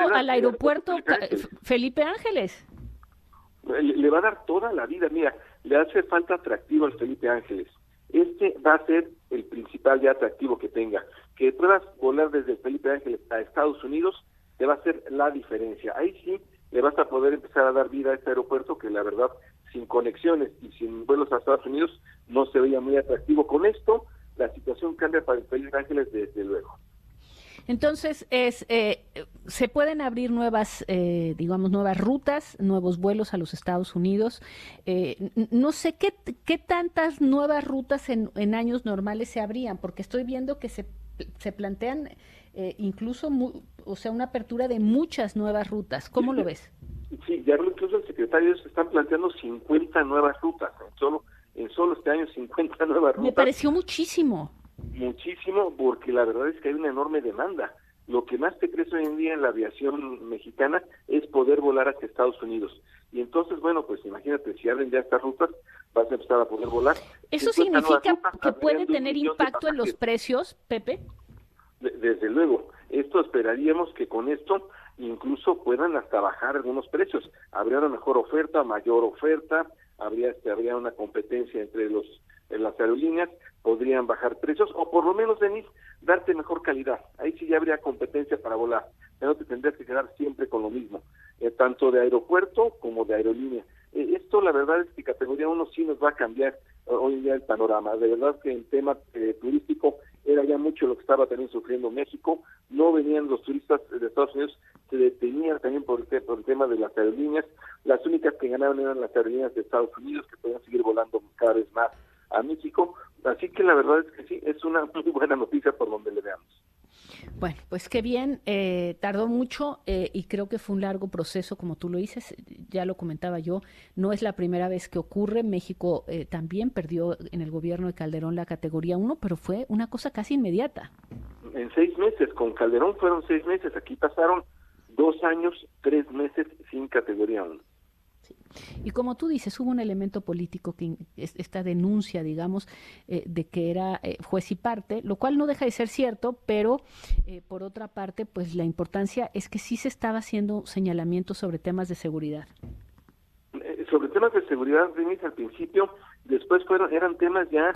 Felipe Ángeles. Le va a dar toda la vida. Mira, le hace falta atractivo al Felipe Ángeles. Este va a ser el principal ya atractivo que tenga. Que puedas volar desde el Felipe Ángeles a Estados Unidos, te va a hacer la diferencia. Ahí sí le vas a poder empezar a dar vida a este aeropuerto que la verdad, sin conexiones y sin vuelos a Estados Unidos, no se veía muy atractivo. Con esto, la situación cambia para el Felipe Ángeles desde luego. Entonces, se pueden abrir nuevas rutas, nuevos vuelos a los Estados Unidos. No sé qué tantas nuevas rutas en años normales se abrían, porque estoy viendo que se plantean incluso, una apertura de muchas nuevas rutas. ¿Cómo lo ves? Sí, ya incluso el secretario se están planteando 50 nuevas rutas, en solo este año 50 nuevas rutas. Me pareció muchísimo. Muchísimo, porque la verdad es que hay una enorme demanda. Lo que más te crece hoy en día en la aviación mexicana es poder volar hacia Estados Unidos. Y entonces, bueno, pues imagínate, si abren ya estas rutas, vas a empezar a poder volar. ¿Eso significa que puede tener impacto en los precios, Pepe? Desde luego. Esto esperaríamos que con esto incluso puedan hasta bajar algunos precios. Habría una mejor oferta, mayor oferta, habría una competencia entre las aerolíneas, podrían bajar precios, o por lo menos, Denise, darte mejor calidad. Ahí sí ya habría competencia para volar. ya no te tendrías que quedar siempre con lo mismo, tanto de aeropuerto como de aerolínea. Esto la verdad es que categoría 1 sí nos va a cambiar hoy en día el panorama. De verdad que en tema turístico era ya mucho lo que estaba también sufriendo México. No venían los turistas de Estados Unidos, se detenían también por el tema de las aerolíneas. Las únicas que ganaban eran las aerolíneas de Estados Unidos, que podían seguir volando cada vez más a México. Así que la verdad es que sí, es una muy buena noticia por donde le veamos. Bueno, pues qué bien, tardó mucho y creo que fue un largo proceso, como tú lo dices, ya lo comentaba yo, no es la primera vez que ocurre. México también perdió en el gobierno de Calderón la categoría 1, pero fue una cosa casi inmediata. En 6 meses, con Calderón fueron 6 meses, aquí pasaron 2 años, 3 meses sin categoría 1. Y como tú dices, hubo un elemento político, que esta denuncia, digamos, de que era juez y parte, lo cual no deja de ser cierto, pero por otra parte, pues la importancia es que sí se estaba haciendo señalamientos sobre temas de seguridad. Sobre temas de seguridad, Denise, al principio, después eran temas ya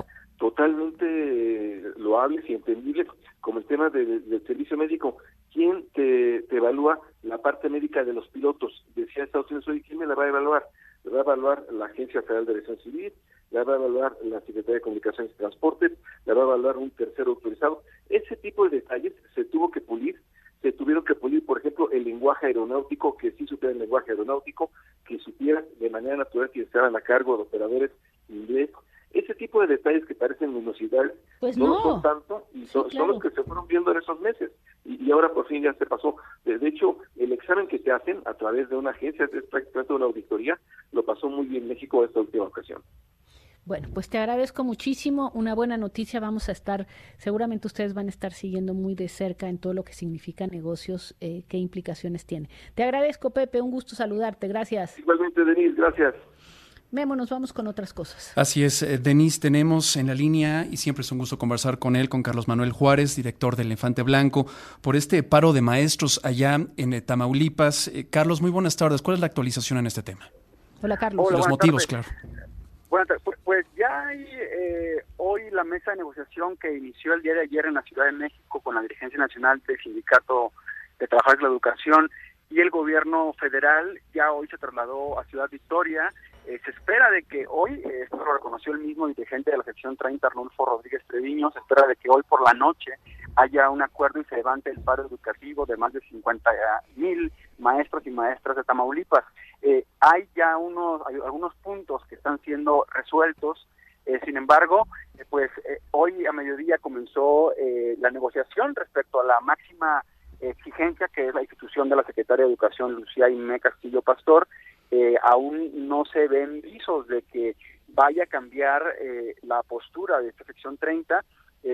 totalmente loables y entendibles, como el tema del servicio médico. ¿Quién te evalúa la parte médica de los pilotos? Decía Estados Unidos, oye, ¿quién me la va a evaluar? La va a evaluar la Agencia Federal de Aviación Civil, la va a evaluar la Secretaría de Comunicaciones y Transportes, la va a evaluar un tercero autorizado. Ese tipo de detalles se tuvo que pulir. Se tuvieron que pulir, por ejemplo, el lenguaje aeronáutico, que sí supiera el lenguaje aeronáutico, que supiera de manera natural que estaban a cargo de operadores inglés. Ese tipo de detalles que parecen minuciosidades, pues no son tanto, y son los que se fueron viendo en esos meses. Y ahora por fin ya se pasó. De hecho, el examen que te hacen a través de una agencia, es prácticamente una auditoría, lo pasó muy bien México esta última ocasión. Bueno, pues te agradezco muchísimo, una buena noticia, vamos a estar, seguramente ustedes van a estar siguiendo muy de cerca en todo lo que significa negocios, qué implicaciones tiene. Te agradezco, Pepe, un gusto saludarte, gracias. Igualmente, Denise, gracias. Memo, nos vamos con otras cosas. Así es, Denise, tenemos en la línea, y siempre es un gusto conversar con él, con Carlos Manuel Juárez, director del Elefante Blanco, por este paro de maestros allá en Tamaulipas. Carlos, muy buenas tardes. ¿Cuál es la actualización en este tema? Hola, Carlos. Hola, los motivos, tardes. Claro. Bueno, pues ya hay hoy la mesa de negociación que inició el día de ayer en la Ciudad de México con la dirigencia nacional del Sindicato de Trabajadores de la Educación y el gobierno federal. Ya hoy se trasladó a Ciudad Victoria. Se espera de que hoy, esto lo reconoció el mismo dirigente de la sección 30, Arnulfo Rodríguez Treviño, se espera de que hoy por la noche haya un acuerdo y se levante el paro educativo de más de 50,000 maestros y maestras de Tamaulipas. Hay ya algunos puntos que están siendo resueltos. Sin embargo, hoy a mediodía comenzó la negociación respecto a la máxima exigencia, que es la institución de la Secretaria de Educación, Lucía Aimé Castillo Pastor. Aún no se ven visos de que vaya a cambiar la postura de esta sección 30,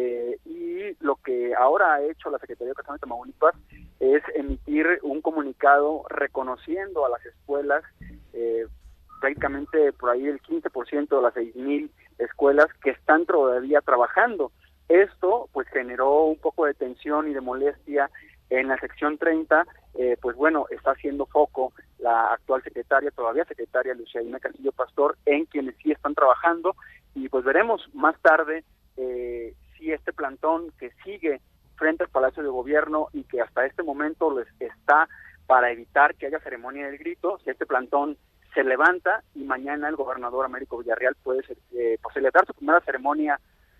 y lo que ahora ha hecho la Secretaría de Educación de Tamaulipas es emitir un comunicado reconociendo a las escuelas, prácticamente por ahí el 15% de las 6,000 escuelas que están todavía trabajando. Esto pues generó un poco de tensión y de molestia en la sección 30. Pues bueno, está haciendo foco la actual todavía secretaria Lucía Aimé Castillo Pastor, en quienes sí están trabajando, y pues veremos más tarde si este plantón que sigue frente al Palacio de Gobierno y que hasta este momento está para evitar que haya ceremonia del grito, si este plantón se levanta y mañana el gobernador Américo Villarreal puede celebrar su primera ceremonia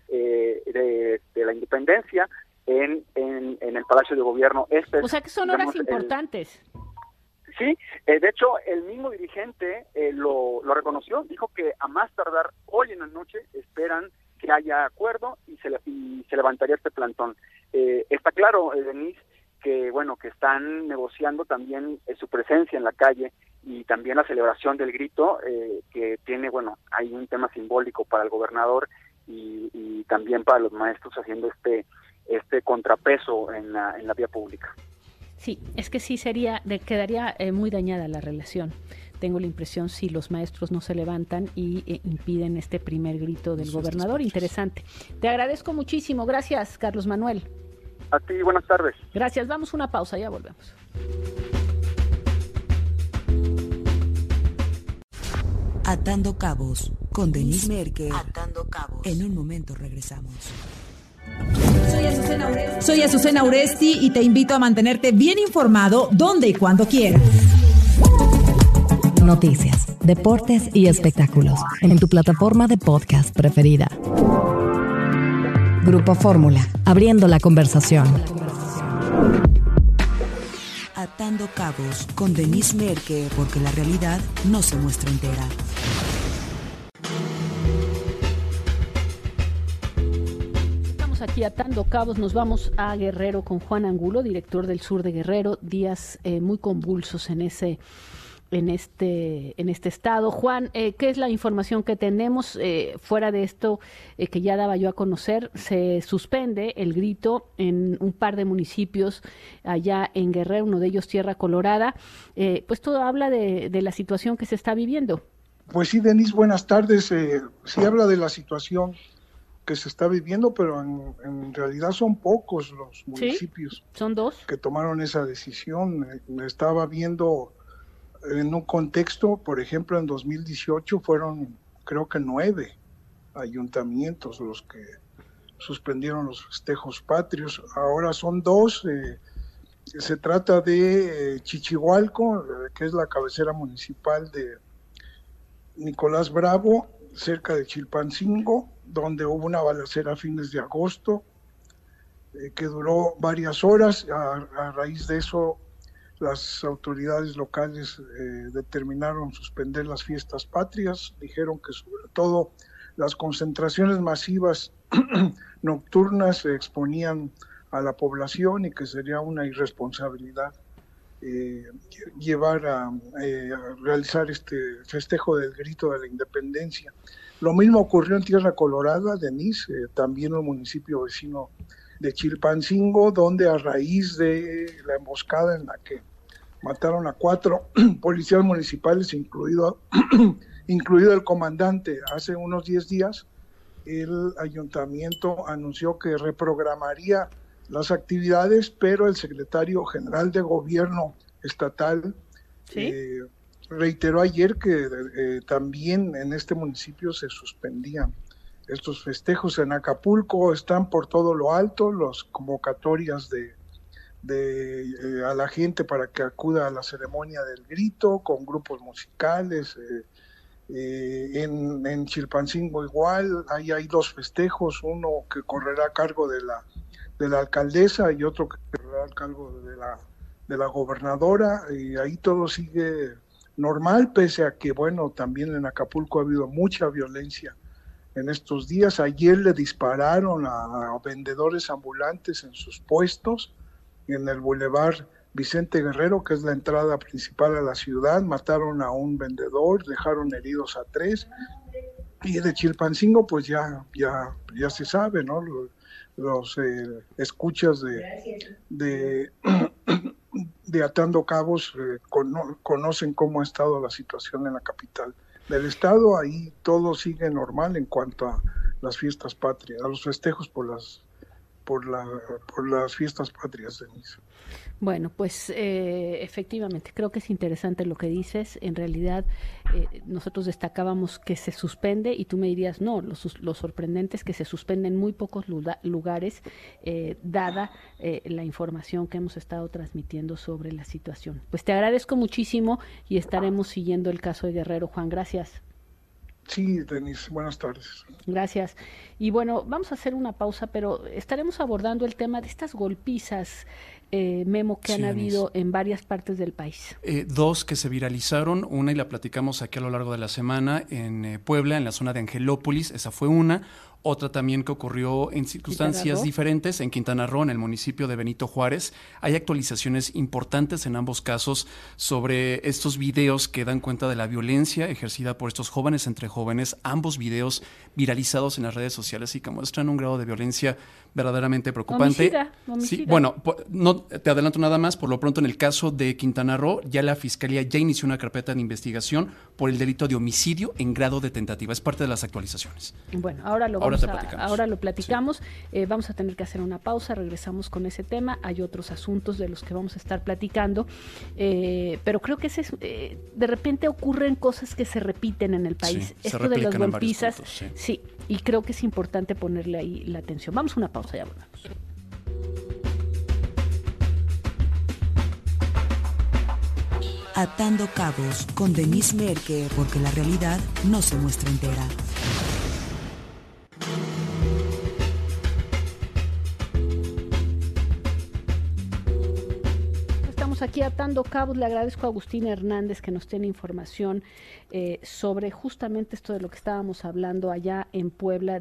de la independencia en el Palacio de Gobierno. O sea que son horas importantes. Sí, de hecho el mismo dirigente lo reconoció, dijo que a más tardar hoy en la noche esperan que haya acuerdo y se levantaría este plantón. Está claro, Denise, que bueno, que están negociando también su presencia en la calle y también la celebración del grito, que tiene, bueno, hay un tema simbólico para el gobernador y también para los maestros, haciendo este contrapeso en la vía pública. Sí, es que sí quedaría muy dañada la relación. Tengo la impresión si los maestros no se levantan y impiden este primer grito del gobernador. Interesante. Te agradezco muchísimo. Gracias, Carlos Manuel. A ti, buenas tardes. Gracias. Vamos a una pausa, ya volvemos. Atando Cabos con Denise Merker. Atando Cabos. En un momento regresamos. Soy Azucena Uresti y te invito a mantenerte bien informado donde y cuando quieras. Noticias, deportes y espectáculos en tu plataforma de podcast preferida. Grupo Fórmula, abriendo la conversación. Atando cabos con Denise Merker, porque la realidad no se muestra entera. Aquí atando cabos, nos vamos a Guerrero con Juan Angulo, director del Sur de Guerrero. Días muy convulsos en este estado. Juan, ¿qué es la información que tenemos? Fuera de esto que ya daba yo a conocer, se suspende el grito en un par de municipios allá en Guerrero, uno de ellos Tierra Colorada. Pues todo habla de la situación que se está viviendo. Pues sí, Denise, buenas tardes. Sí habla de la situación que se está viviendo, pero en realidad son pocos los municipios. ¿Sí? ¿Son 2? Que tomaron esa decisión. Estaba viendo en un contexto, por ejemplo, en 2018 fueron, creo que 9 ayuntamientos los que suspendieron los festejos patrios. Ahora son 2. Se trata de Chichihualco, que es la cabecera municipal de Nicolás Bravo, cerca de Chilpancingo, donde hubo una balacera a fines de agosto que duró varias horas. A raíz de eso, las autoridades locales determinaron suspender las fiestas patrias. Dijeron que sobre todo las concentraciones masivas nocturnas se exponían a la población y que sería una irresponsabilidad llevar a realizar este festejo del grito de la independencia. Lo mismo ocurrió en Tierra Colorada, Denise, también un municipio vecino de Chilpancingo, donde a raíz de la emboscada en la que mataron a 4 policías municipales, incluido el comandante, hace unos 10 días, el ayuntamiento anunció que reprogramaría las actividades, pero el secretario general de gobierno estatal reiteró ayer que también en este municipio se suspendían estos festejos. En Acapulco están por todo lo alto las convocatorias a la gente para que acuda a la ceremonia del grito con grupos musicales. En Chilpancingo igual, hay 2 festejos, uno que correrá a cargo de la alcaldesa y otro que correrá a cargo de la gobernadora, y ahí todo sigue normal, pese a que, bueno, también en Acapulco ha habido mucha violencia en estos días. Ayer le dispararon a vendedores ambulantes en sus puestos en el Boulevard Vicente Guerrero, que es la entrada principal a la ciudad. Mataron a un vendedor, dejaron heridos a 3. Y de Chilpancingo, pues ya se sabe, ¿no? Los escuchas de Atando Cabos conocen cómo ha estado la situación en la capital del estado. Ahí todo sigue normal en cuanto a las fiestas patrias, a los festejos por las fiestas patrias, Denise. Bueno, pues efectivamente, creo que es interesante lo que dices. En realidad, nosotros destacábamos que se suspende y tú me dirías, no, lo sorprendente es que se suspende en muy pocos lugares, dada la información que hemos estado transmitiendo sobre la situación. Pues te agradezco muchísimo y estaremos siguiendo el caso de Guerrero. Juan, gracias. Sí, Denise, buenas tardes. Gracias. Y bueno, vamos a hacer una pausa, pero estaremos abordando el tema de estas golpizas, Memo, que han habido en varias partes del país. 2 que se viralizaron, una y la platicamos aquí a lo largo de la semana en Puebla, en la zona de Angelópolis, esa fue una. Otra también que ocurrió en circunstancias diferentes en Quintana Roo, en el municipio de Benito Juárez. Hay actualizaciones importantes en ambos casos sobre estos videos que dan cuenta de la violencia ejercida por estos jóvenes entre jóvenes. Ambos videos viralizados en las redes sociales y que muestran un grado de violencia verdaderamente preocupante. Homicida. Sí, bueno, no te adelanto nada más. Por lo pronto, en el caso de Quintana Roo, ya la Fiscalía ya inició una carpeta de investigación por el delito de homicidio en grado de tentativa. Es parte de las actualizaciones. Bueno, ahora lo platicamos. Sí. Vamos a tener que hacer una pausa, regresamos con ese tema. Hay otros asuntos de los que vamos a estar platicando, pero creo que de repente ocurren cosas que se repiten en el país. Sí, esto de las golpizas, sí, y creo que es importante ponerle ahí la atención. Vamos a una pausa, ya volvemos. Atando Cabos con Denise Merker, porque la realidad no se muestra entera. Estamos aquí atando cabos. Le agradezco a Agustín Hernández que nos tiene información sobre justamente esto de lo que estábamos hablando allá en Puebla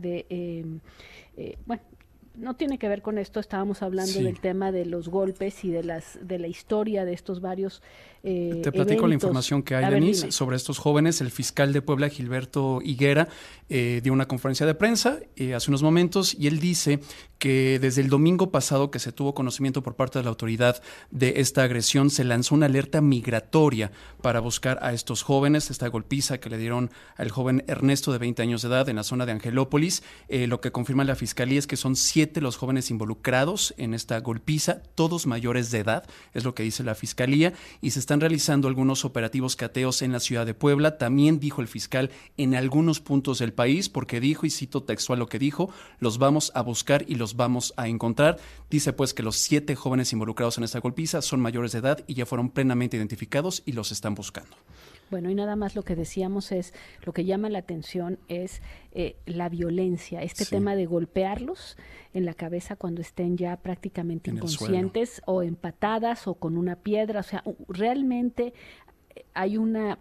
bueno, no tiene que ver con esto, estábamos hablando del tema de los golpes y de la historia de estos varios Te platico la información que hay, Denise, sobre estos jóvenes. El fiscal de Puebla, Gilberto Higuera, dio una conferencia de prensa hace unos momentos y él dice que desde el domingo pasado que se tuvo conocimiento por parte de la autoridad de esta agresión, se lanzó una alerta migratoria para buscar a estos jóvenes, esta golpiza que le dieron al joven Ernesto de 20 años de edad en la zona de Angelópolis. Lo que confirma la fiscalía es que son 7 los jóvenes involucrados en esta golpiza, todos mayores de edad, es lo que dice la fiscalía, y se están realizando algunos operativos cateos en la ciudad de Puebla. También dijo el fiscal en algunos puntos del país, porque dijo, y cito textual lo que dijo: los vamos a buscar y los vamos a encontrar. Dice pues que los 7 jóvenes involucrados en esta golpiza son mayores de edad y ya fueron plenamente identificados y los están buscando. Bueno, y nada más lo que decíamos es, lo que llama la atención es la violencia, tema de golpearlos en la cabeza cuando estén ya prácticamente inconscientes o en patadas o con una piedra. O sea, realmente hay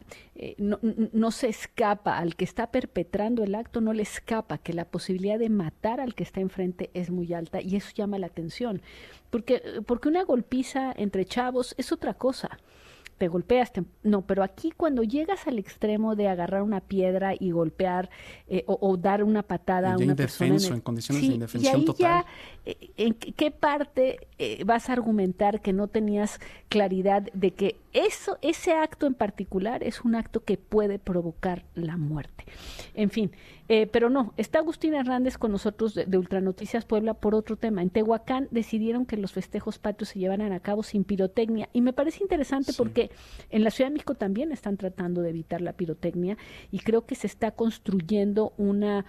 no se escapa al que está perpetrando el acto, no le escapa que la posibilidad de matar al que está enfrente es muy alta, y eso llama la atención, porque una golpiza entre chavos es otra cosa. Te golpeas, no, pero aquí cuando llegas al extremo de agarrar una piedra y golpear o dar una patada a una persona en condiciones de indefensión y ahí total. Ya, ¿en qué parte vas a argumentar que no tenías claridad de que ese acto en particular es un acto que puede provocar la muerte? En fin, pero no, está Agustín Hernández con nosotros de Ultranoticias Puebla por otro tema. En Tehuacán decidieron que los festejos patrios se llevaran a cabo sin pirotecnia, y me parece interesante porque en la Ciudad de México también están tratando de evitar la pirotecnia, y creo que se está construyendo una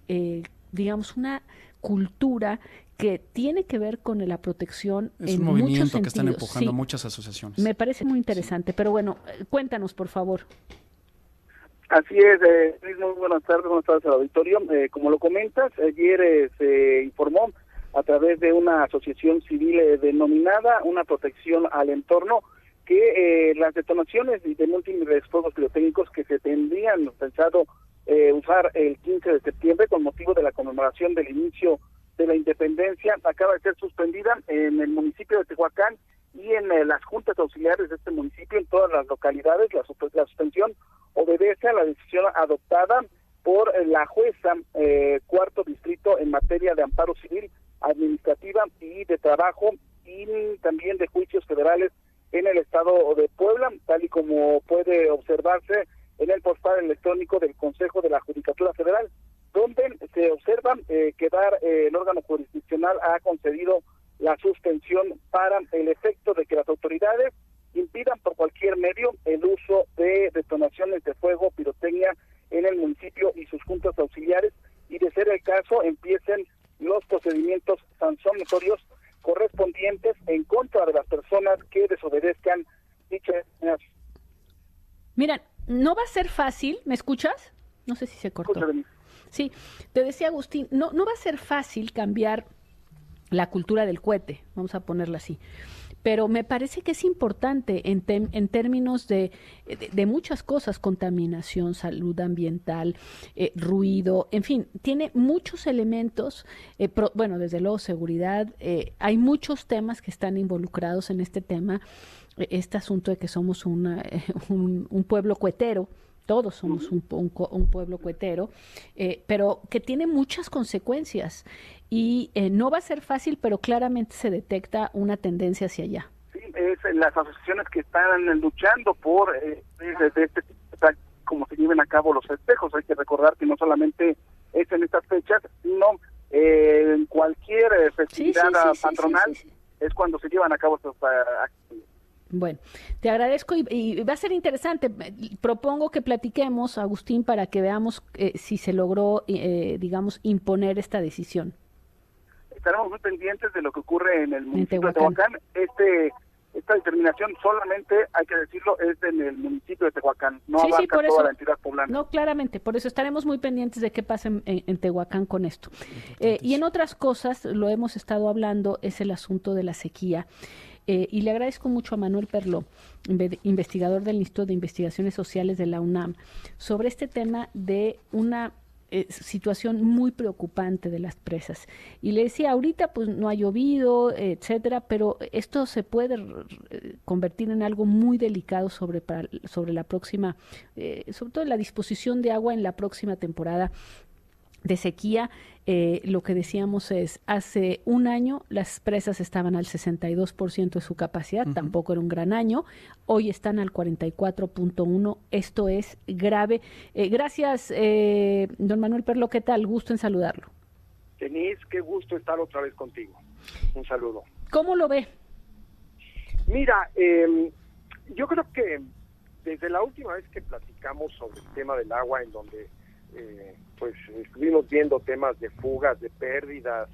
cultura que tiene que ver con la protección en muchos sentidos. Es un movimiento que están empujando muchas asociaciones. Me parece muy interesante, pero bueno, cuéntanos, por favor. Así es, muy buenas tardes al auditorio. Como lo comentas, ayer se informó a través de una asociación civil denominada Una Protección al Entorno que las detonaciones de múltiples fuegos pirotécnicos que se tendrían pensado usar el 15 de septiembre con motivo de la conmemoración del inicio de la independencia acaba de ser suspendida en el municipio de Tehuacán y en las juntas auxiliares de este municipio, en todas las localidades. La suspensión obedece a la decisión adoptada por la jueza cuarto distrito en materia de amparo civil, administrativa y de trabajo, y también de juicios federales en el estado de Puebla, tal y como puede observarse en el portal electrónico del Consejo de la Judicatura Federal, donde se observa que el órgano jurisdiccional ha concedido la suspensión para el efecto de que las autoridades impidan por cualquier medio el uso de detonaciones de fuego, pirotecnia en el municipio y sus juntas auxiliares, y de ser el caso empiecen los procedimientos sancionatorios correspondientes en contra de las personas que desobedezcan dichas. Mira, no va a ser fácil, ¿me escuchas? No sé si se cortó. Sí, te decía Agustín, no va a ser fácil cambiar la cultura del cohete, vamos a ponerla así, pero me parece que es importante en términos de muchas cosas: contaminación, salud ambiental, ruido, en fin, tiene muchos elementos, desde luego seguridad, hay muchos temas que están involucrados en este tema, este asunto de que somos un pueblo cohetero. Todos somos un pueblo cohetero, pero que tiene muchas consecuencias y no va a ser fácil, pero claramente se detecta una tendencia hacia allá. Sí, es las asociaciones que están luchando por cómo se lleven a cabo los festejos. Hay que recordar que no solamente es en estas fechas, sino en cualquier festividad patronal es cuando se llevan a cabo estos actos. Bueno, te agradezco y va a ser interesante. Propongo que platiquemos, Agustín, para que veamos si se logró, imponer esta decisión. estaremos muy pendientes de lo que ocurre en el municipio de Tehuacán. Esta determinación solamente, hay que decirlo, es en el municipio de Tehuacán, no abarca por eso, toda la entidad poblana. No, claramente, por eso estaremos muy pendientes de qué pasa en Tehuacán con esto. Y en otras cosas, lo hemos estado hablando, es el asunto de la sequía. Y le agradezco mucho a Manuel Perló, investigador del Instituto de Investigaciones Sociales de la UNAM, sobre este tema de una situación muy preocupante de las presas. Y le decía, ahorita pues no ha llovido, etcétera, pero esto se puede convertir en algo muy delicado sobre la próxima, sobre todo la disposición de agua en la próxima temporada de sequía. Lo que decíamos es, hace un año las presas estaban al 62% de su capacidad, tampoco era un gran año, hoy están al 44.1%, esto es grave. Gracias, don Manuel Perló, ¿qué tal? Gusto en saludarlo. Denise, qué gusto estar otra vez contigo. Un saludo. ¿Cómo lo ve? Mira, yo creo que desde la última vez que platicamos sobre el tema del agua, en donde pues estuvimos viendo temas de fugas, de pérdidas,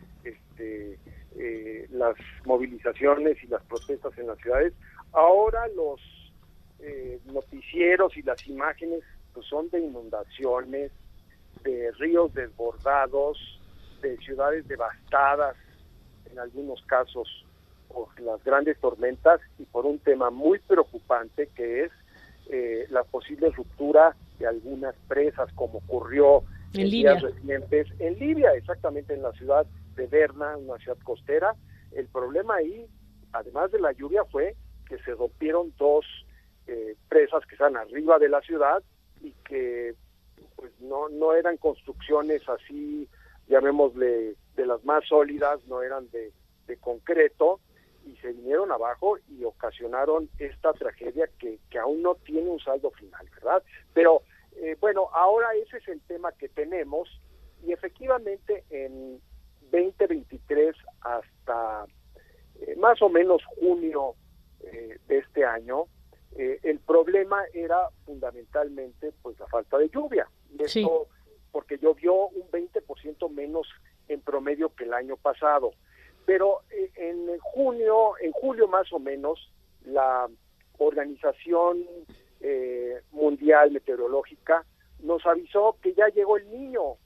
las movilizaciones y las protestas en las ciudades. Ahora los noticieros y las imágenes pues son de inundaciones, de ríos desbordados, de ciudades devastadas, en algunos casos por las grandes tormentas, y por un tema muy preocupante que es la posible ruptura de algunas presas, como ocurrió en días recientes en Libia, exactamente en la ciudad de Derna, una ciudad costera. El problema ahí, además de la lluvia, fue que se rompieron dos presas que están arriba de la ciudad y que pues no eran construcciones así, llamémosle, de las más sólidas, no eran de concreto, y se vinieron abajo y ocasionaron esta tragedia que aún no tiene un saldo final, ¿verdad? Pero bueno, ahora ese es el tema que tenemos, y efectivamente en 2023 hasta más o menos junio de este año, el problema era fundamentalmente pues la falta de lluvia, y esto porque llovió un 20% menos en promedio que el año pasado. Pero en julio más o menos, la Organización Mundial Meteorológica nos avisó que ya llegó el niño.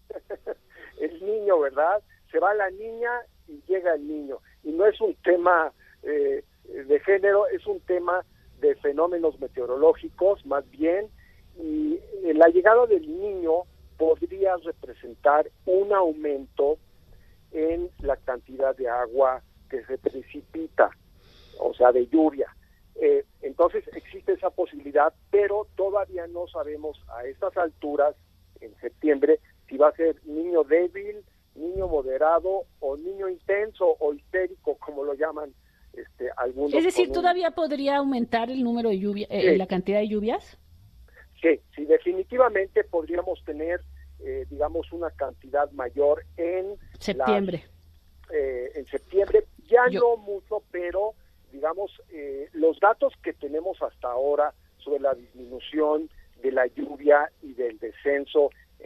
El niño, ¿verdad? Se va la niña y llega el niño. Y no es un tema de género, es un tema de fenómenos meteorológicos, más bien. Y la llegada del niño podría representar un aumento en la cantidad de agua que se precipita, o sea, de lluvia. Entonces existe esa posibilidad, pero todavía no sabemos a estas alturas, en septiembre, si va a ser niño débil, niño moderado o niño intenso o histérico, como lo llaman algunos. Es decir, ¿todavía podría aumentar el número de lluvia, la cantidad de lluvias? Sí, definitivamente podríamos tener digamos una cantidad mayor en septiembre. En septiembre, no mucho, pero digamos los datos que tenemos hasta ahora sobre la disminución de la lluvia y del descenso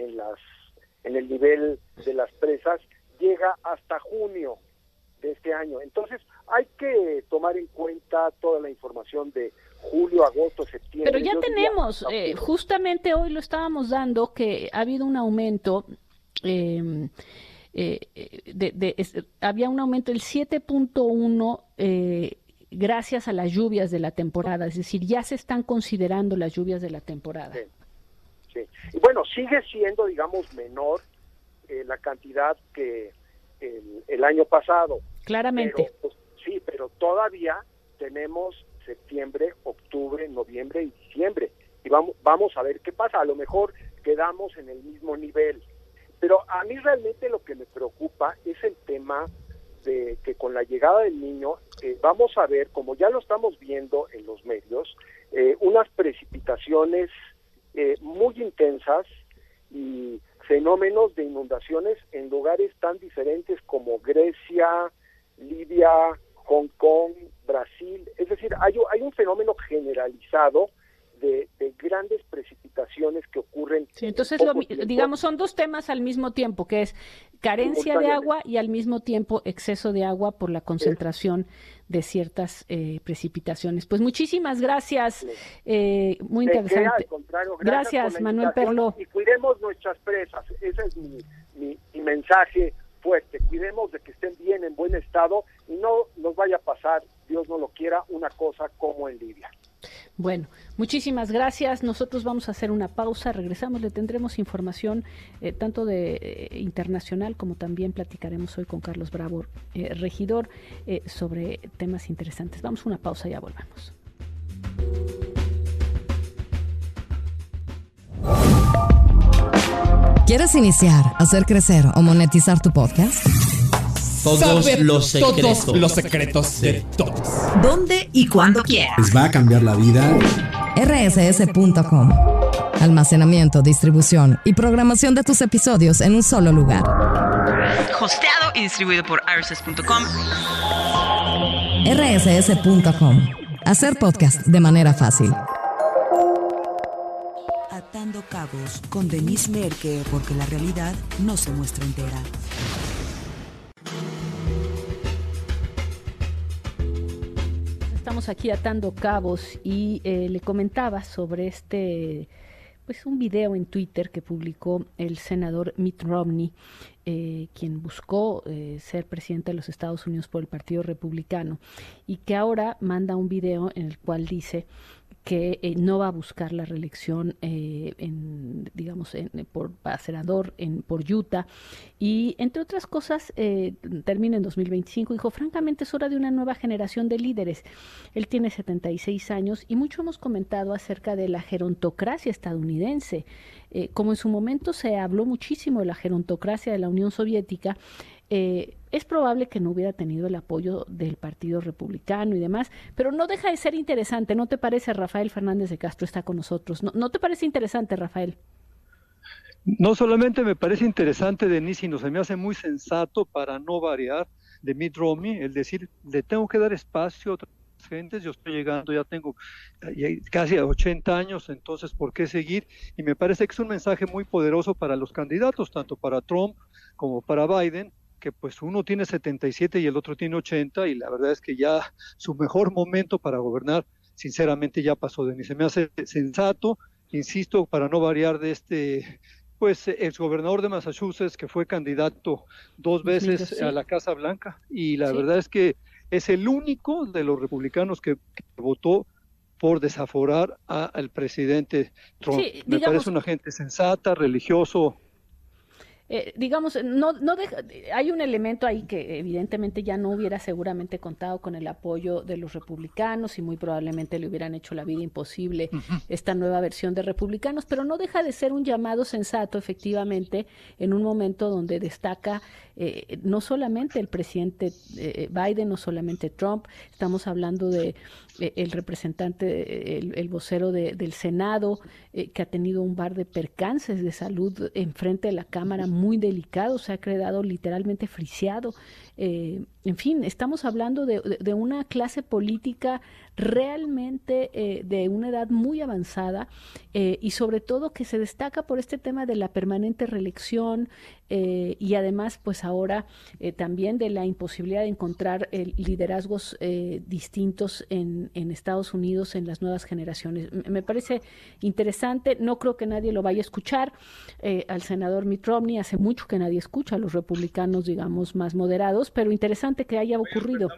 en el nivel de las presas llega hasta junio de este año. Entonces hay que tomar en cuenta toda la información de julio, agosto, septiembre. Pero ya tenemos, justamente hoy lo estábamos dando, que ha habido un aumento, había un aumento del 7.1 gracias a las lluvias de la temporada, es decir, ya se están considerando las lluvias de la temporada. Sí. Y bueno, sigue siendo, digamos, menor la cantidad que el año pasado. Claramente. Pero, pero todavía tenemos septiembre, octubre, noviembre y diciembre. Y vamos a ver qué pasa. A lo mejor quedamos en el mismo nivel. Pero a mí realmente lo que me preocupa es el tema de que con la llegada del niño vamos a ver, como ya lo estamos viendo en los medios, unas precipitaciones muy intensas y fenómenos de inundaciones en lugares tan diferentes como Grecia, Libia, Hong Kong, Brasil. Es decir, hay un fenómeno generalizado de grandes precipitaciones que ocurren. Sí, entonces, digamos, son dos temas al mismo tiempo, que es carencia de agua y al mismo tiempo exceso de agua por la concentración de ciertas precipitaciones. Pues muchísimas gracias, muy interesante. Al contrario, gracias Manuel Perló. Y cuidemos nuestras presas, ese es mi mensaje fuerte. Cuidemos de que estén bien, en buen estado, y no nos vaya a pasar, Dios no lo quiera, una cosa como en Libia. Bueno, muchísimas gracias. Nosotros vamos a hacer una pausa, regresamos, le tendremos información tanto de internacional como también platicaremos hoy con Carlos Bravo, regidor, sobre temas interesantes. Vamos a una pausa y ya volvemos. ¿Quieres iniciar, hacer crecer o monetizar tu podcast? Todos los secretos de todos. ¿Dónde y cuándo quieras? Les va a cambiar la vida. rss.com. Almacenamiento, distribución y programación de tus episodios en un solo lugar. Hosteado y distribuido por rss.com. rss.com. Hacer podcast de manera fácil. Atando cabos con Denise Merker, porque la realidad no se muestra entera. Estamos aquí atando cabos y le comentaba sobre un video en Twitter que publicó el senador Mitt Romney, quien buscó ser presidente de los Estados Unidos por el Partido Republicano, y que ahora manda un video en el cual dice que no va a buscar la reelección para senador por Utah, y entre otras cosas termina en 2025. Dijo, francamente es hora de una nueva generación de líderes. Él tiene 76 años y mucho hemos comentado acerca de la gerontocracia estadounidense. Como en su momento se habló muchísimo de la gerontocracia de la Unión Soviética, es probable que no hubiera tenido el apoyo del Partido Republicano y demás, pero no deja de ser interesante, ¿no te parece? Rafael Fernández de Castro está con nosotros. ¿No te parece interesante, Rafael? No solamente me parece interesante, Denise, sino se me hace muy sensato, para no variar, de Mitt Romney, el decir, le tengo que dar espacio a otras gentes, yo estoy llegando, ya tengo casi 80 años, entonces ¿por qué seguir? Y me parece que es un mensaje muy poderoso para los candidatos, tanto para Trump como para Biden, que pues uno tiene 77 y el otro tiene 80, y la verdad es que ya su mejor momento para gobernar, sinceramente, ya pasó. De mí se me hace sensato, insisto, para no variar, de exgobernador de Massachusetts, que fue candidato 2 veces a la Casa Blanca, y la verdad es que es el único de los republicanos que votó por desaforar al presidente Trump. Sí, me parece una gente sensata, religioso. Hay un elemento ahí que evidentemente ya no hubiera seguramente contado con el apoyo de los republicanos y muy probablemente le hubieran hecho la vida imposible esta nueva versión de republicanos, pero no deja de ser un llamado sensato, efectivamente, en un momento donde destaca no solamente el presidente Biden, no solamente Trump, estamos hablando de el representante, el vocero del Senado, que ha tenido un par de percances de salud enfrente de la Cámara muy delicado, se ha quedado literalmente friseado. En fin, estamos hablando de una clase política realmente de una edad muy avanzada, y sobre todo que se destaca por este tema de la permanente reelección, y además pues ahora también de la imposibilidad de encontrar liderazgos distintos en Estados Unidos en las nuevas generaciones. Me parece interesante, no creo que nadie lo vaya a escuchar al senador Mitt Romney, hace mucho que nadie escucha a los republicanos, digamos, más moderados, pero interesante que haya ocurrido.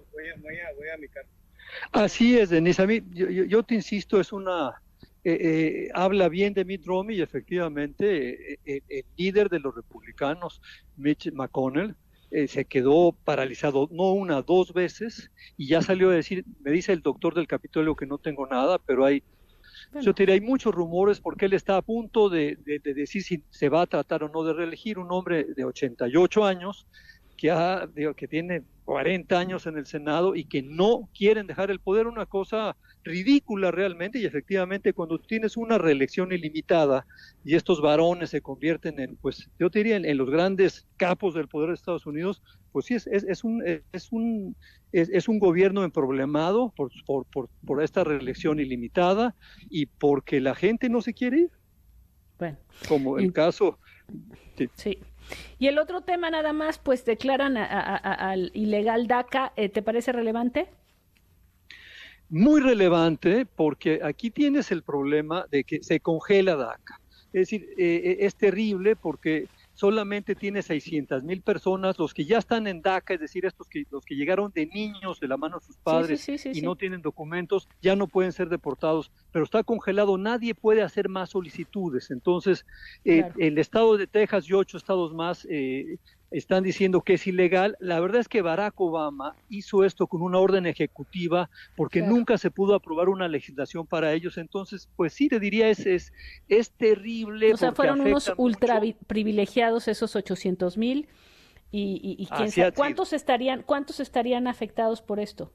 Así es, Denise. A mí, yo te insisto, es una... habla bien de Mitt Romney, y efectivamente el líder de los republicanos, Mitch McConnell, se quedó paralizado no 1, 2 veces, y ya salió a decir, me dice el doctor del Capitolio que no tengo nada, pero yo te diría, hay muchos rumores porque él está a punto de decir si se va a tratar o no de reelegir. Un hombre de 88 años que tiene 40 años en el Senado y que no quieren dejar el poder, una cosa ridícula realmente, y efectivamente cuando tienes una reelección ilimitada y estos varones se convierten en, pues yo te diría, en los grandes capos del poder de Estados Unidos, pues sí, es un gobierno emproblemado por esta reelección ilimitada y porque la gente no se quiere ir. Bueno, como el caso. Sí. Y el otro tema nada más, pues declaran al ilegal DACA, ¿te parece relevante? Muy relevante, porque aquí tienes el problema de que se congela DACA. Es decir, es terrible porque solamente tiene 600,000 personas, los que ya están en DACA, es decir, los que llegaron de niños de la mano de sus padres y no tienen documentos, ya no pueden ser deportados, pero está congelado, nadie puede hacer más solicitudes. Entonces, claro, el estado de Texas y 8 estados más están diciendo que es ilegal. La verdad es que Barack Obama hizo esto con una orden ejecutiva porque nunca se pudo aprobar una legislación para ellos. Entonces, pues sí, te diría, es terrible. O sea, fueron unos ultra privilegiados esos 800,000 y quién sabe, ¿cuántos estarían afectados por esto?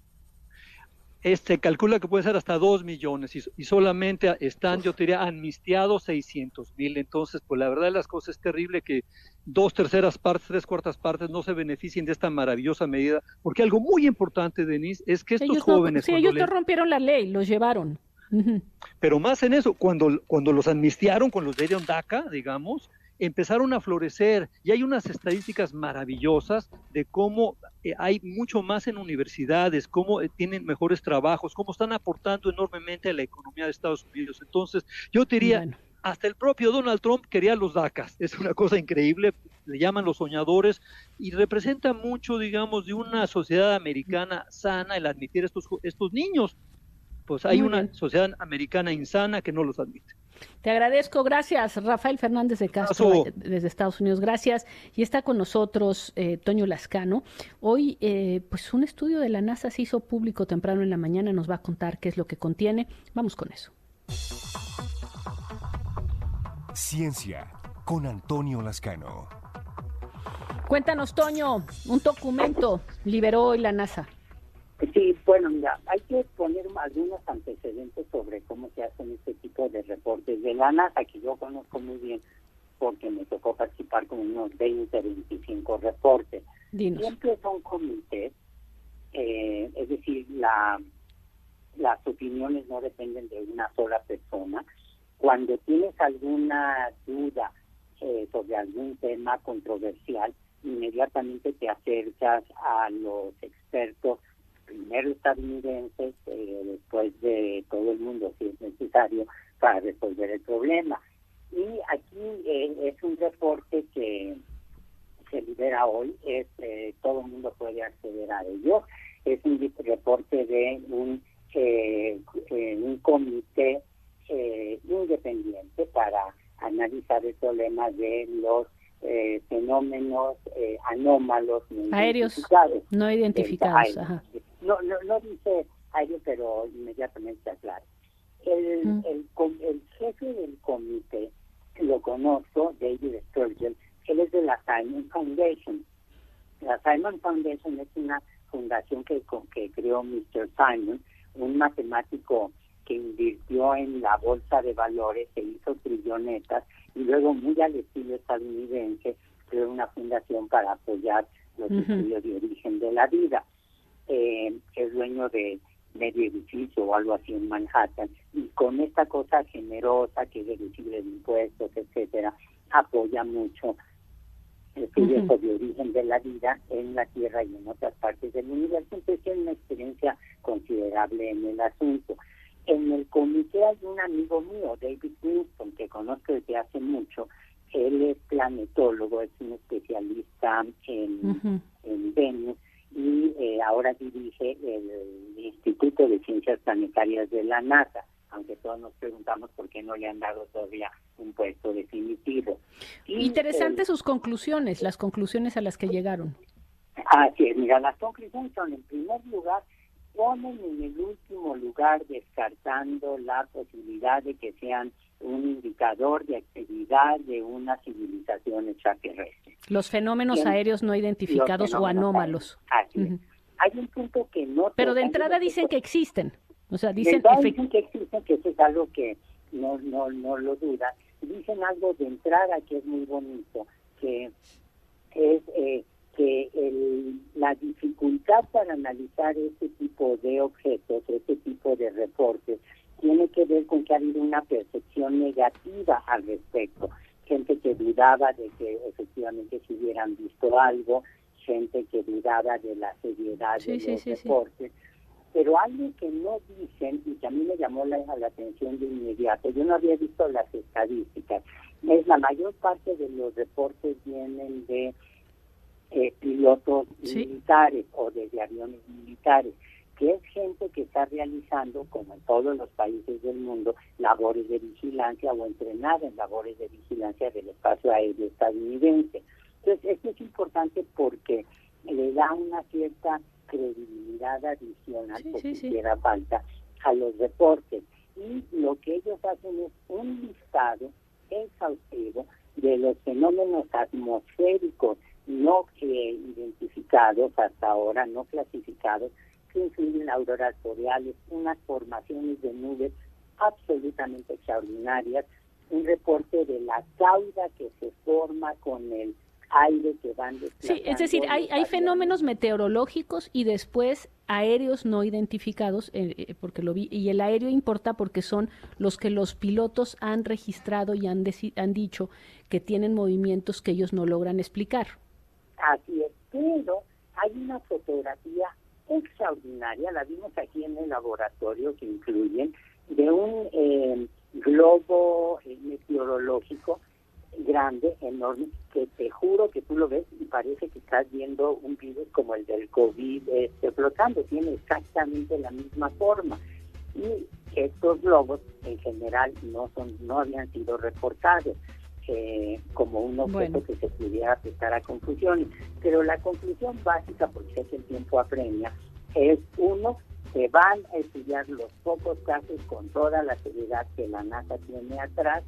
Calcula que puede ser hasta 2 millones y solamente están, yo te diría, amnistiados 600,000. Entonces, pues la verdad de las cosas es terrible que 2/3 partes, 3/4 partes no se beneficien de esta maravillosa medida, porque algo muy importante, Denise, es que estos jóvenes... ellos no rompieron la ley, los llevaron. Pero más en eso, cuando los amnistiaron, cuando los dieron DACA, digamos, empezaron a florecer, y hay unas estadísticas maravillosas de cómo hay mucho más en universidades, cómo tienen mejores trabajos, cómo están aportando enormemente a la economía de Estados Unidos. Entonces, yo te diría, hasta el propio Donald Trump quería los DACAs, es una cosa increíble, le llaman los soñadores, y representa mucho, digamos, de una sociedad americana sana el admitir estos niños. Pues hay una sociedad americana insana que no los admite. Te agradezco, gracias. Rafael Fernández de Castro, desde Estados Unidos, gracias. Y está con nosotros Toño Lascano. Hoy, pues un estudio de la NASA se hizo público temprano en la mañana, nos va a contar qué es lo que contiene. Vamos con eso. Ciencia, con Antonio Lascano. Cuéntanos, Toño, un documento liberó hoy la NASA. Sí, bueno, mira, hay que poner algunos antecedentes sobre cómo se hacen este tipo de reportes de la NASA, que yo conozco muy bien porque me tocó participar con unos 20, 25 reportes. Dinos. Siempre son comités, es decir, las opiniones no dependen de una sola persona. Cuando tienes alguna duda sobre algún tema controversial, inmediatamente te acercas a los expertos, primero estadounidenses, después de todo el mundo, si es necesario, para resolver el problema. Y aquí es un reporte que se libera hoy, todo el mundo puede acceder a ello. Es un reporte de un comité independiente para analizar el problema de los fenómenos anómalos aéreos no identificados. Ajá. No dice aéreo, pero inmediatamente se aclara. El jefe del comité, lo conozco, David Sturgeon, él es de la Simon Foundation. La Simon Foundation es una fundación que creó Mr. Simon, un matemático que invirtió en la bolsa de valores, se hizo trillonetas y luego, muy al estilo estadounidense, creó una fundación para apoyar los estudios de origen de la vida. Es dueño de medio edificio o algo así en Manhattan, y con esta cosa generosa que es deducible de impuestos, etcétera, apoya mucho estudios sobre origen de la vida en la Tierra y en otras partes del universo. Entonces tiene una experiencia considerable en el asunto. En el comité hay un amigo mío, David Winston, que conozco desde hace mucho. Él es planetólogo, es un especialista en Venus, y ahora dirige el Instituto de Ciencias Planetarias de la NASA, aunque todos nos preguntamos por qué no le han dado todavía un puesto definitivo. Interesantes sus conclusiones, las conclusiones a las que llegaron. Así es, mira, las conclusiones son, en primer lugar, ponen en el último lugar, descartando la posibilidad de que sean un indicador de actividad de una civilización extraterrestre. Los fenómenos aéreos no identificados o anómalos. Así es. Hay un punto que no... Pero de entrada dicen que existen. O sea, dicen que existen, que eso es algo que no lo duda. Dicen algo de entrada que es muy bonito, que es que la dificultad para analizar este tipo de objetos, este tipo de reportes, tiene que ver con que ha habido una percepción negativa al respecto. Gente que dudaba de que efectivamente se hubieran visto algo, gente que dudaba de la seriedad de los reportes. Pero algo que no dicen, y que a mí me llamó la atención de inmediato, yo no había visto las estadísticas, es la mayor parte de los reportes vienen de pilotos militares o de aviones militares, que es gente que está realizando, como en todos los países del mundo, labores de vigilancia o entrenada en labores de vigilancia del espacio aéreo estadounidense. Entonces, esto es importante porque le da una cierta credibilidad adicional, porque hiciera falta, a los reportes. Y lo que ellos hacen es un listado exhaustivo de los fenómenos atmosféricos no identificados hasta ahora, no clasificados, que incluyen auroras boreales, unas formaciones de nubes absolutamente extraordinarias, un reporte de la cauda que se forma con el aire que van desplazando. Sí, es decir, hay fenómenos meteorológicos y después aéreos no identificados, porque lo vi, y el aéreo importa porque son los que los pilotos han registrado y han dicho que tienen movimientos que ellos no logran explicar. Así es, pero hay una fotografía extraordinaria, la vimos aquí en el laboratorio, que incluyen de un globo meteorológico grande, enorme, que te juro que tú lo ves y parece que estás viendo un virus como el del COVID flotando, tiene exactamente la misma forma. Y estos globos en general no habían sido reportados como un objeto que se pudiera prestar a confusiones. Pero la conclusión básica, porque sé que el tiempo apremia, es uno, que van a estudiar los pocos casos con toda la seriedad que la NASA tiene atrás.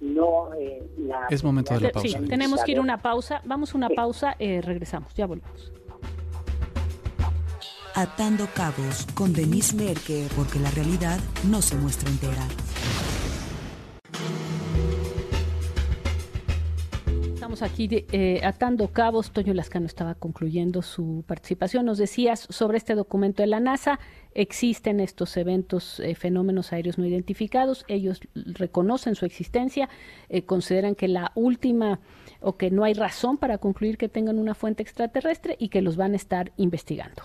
Es momento de la pausa. Sí, tenemos que ir a una pausa. Vamos a una pausa, regresamos, ya volvemos. Atando cabos con Denise Merker, porque la realidad no se muestra entera. Estamos aquí atando cabos. Toño Lascano estaba concluyendo su participación. Nos decías sobre este documento de la NASA. Existen estos eventos, fenómenos aéreos no identificados. Ellos reconocen su existencia, consideran que la última o que no hay razón para concluir que tengan una fuente extraterrestre y que los van a estar investigando.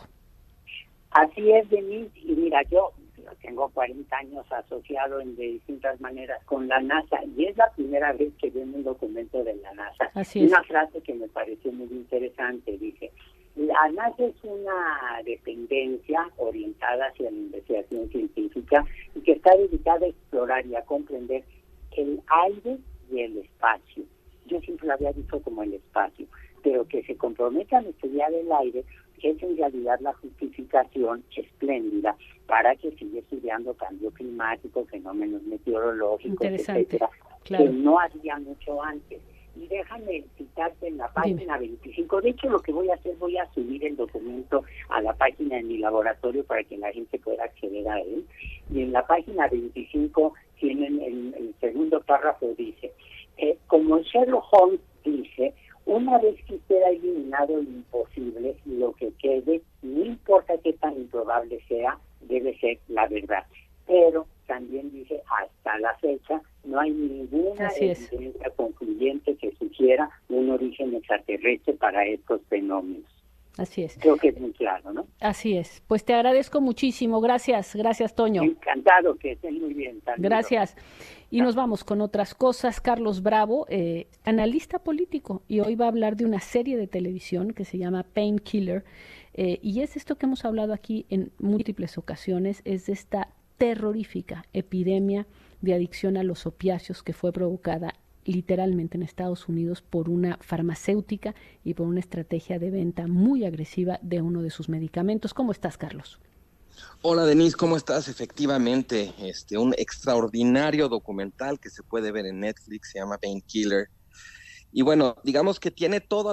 Así es, Denise. Y mira, yo tengo 40 años asociado de distintas maneras con la NASA y es la primera vez que veo un documento de la NASA. Así es. Una frase que me pareció muy interesante, dice: la NASA es una dependencia orientada hacia la investigación científica y que está dedicada a explorar y a comprender el aire y el espacio. Yo siempre lo había visto como el espacio, pero que se comprometan a estudiar el aire es en realidad la justificación espléndida para que siga estudiando cambio climático, fenómenos meteorológicos, etcétera, claro, que no había mucho antes. Y déjame citarte en la página 25. De hecho, lo que voy a hacer, voy a subir el documento a la página de mi laboratorio para que la gente pueda acceder a él. Y en la página 25 tienen el segundo párrafo, dice, como Sherlock Holmes dice, una vez que usted ha eliminado lo imposible, lo que quede, no importa qué tan improbable sea, debe ser la verdad. Pero también dice, hasta la fecha, no hay ninguna evidencia concluyente que sugiera un origen extraterrestre para estos fenómenos. Así es. Creo que es muy claro, ¿no? Así es. Pues te agradezco muchísimo. Gracias, Toño. Encantado, que estén muy bien. Saludos. Gracias. Y nos vamos con otras cosas. Carlos Bravo, analista político, y hoy va a hablar de una serie de televisión que se llama Painkiller, y es esto que hemos hablado aquí en múltiples ocasiones, es de esta terrorífica epidemia de adicción a los opiáceos que fue provocada literalmente en Estados Unidos por una farmacéutica y por una estrategia de venta muy agresiva de uno de sus medicamentos. ¿Cómo estás, Carlos? Hola, Denise, ¿cómo estás? Efectivamente, un extraordinario documental que se puede ver en Netflix, se llama Painkiller. Y bueno, digamos que tiene todos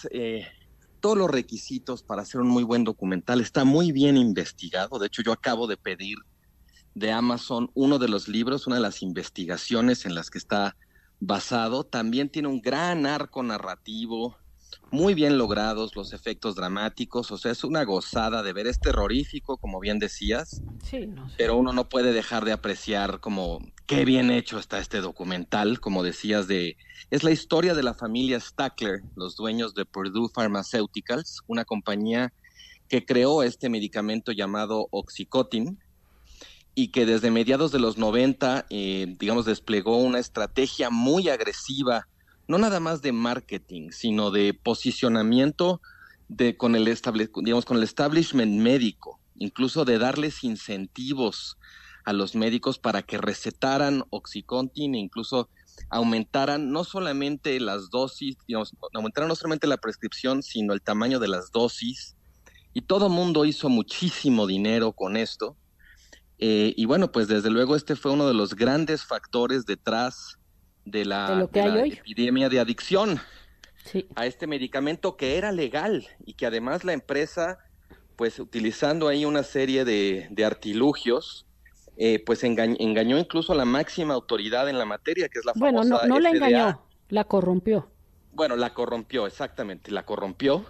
los requisitos para hacer un muy buen documental. Está muy bien investigado. De hecho, yo acabo de pedir de Amazon, uno de los libros, una de las investigaciones en las que está basado. También tiene un gran arco narrativo, muy bien logrados los efectos dramáticos, o sea, es una gozada de ver, es terrorífico, como bien decías, sí, no sé. Pero uno no puede dejar de apreciar como qué bien hecho está este documental, como decías, es la historia de la familia Stackler, los dueños de Purdue Pharmaceuticals, una compañía que creó este medicamento llamado Oxycontin, y que desde mediados de los 90, desplegó una estrategia muy agresiva, no nada más de marketing, sino de posicionamiento con el establishment médico, incluso de darles incentivos a los médicos para que recetaran Oxycontin e incluso aumentaran no solamente las dosis, aumentaran no solamente la prescripción, sino el tamaño de las dosis, y todo mundo hizo muchísimo dinero con esto. Y bueno, pues desde luego este fue uno de los grandes factores detrás de la epidemia de adicción a este medicamento que era legal y que además la empresa, pues utilizando ahí una serie de artilugios, pues engañó incluso a la máxima autoridad en la materia, que es la famosa Bueno, no FDA. la engañó, la corrompió. Bueno, la corrompió, exactamente, la corrompió.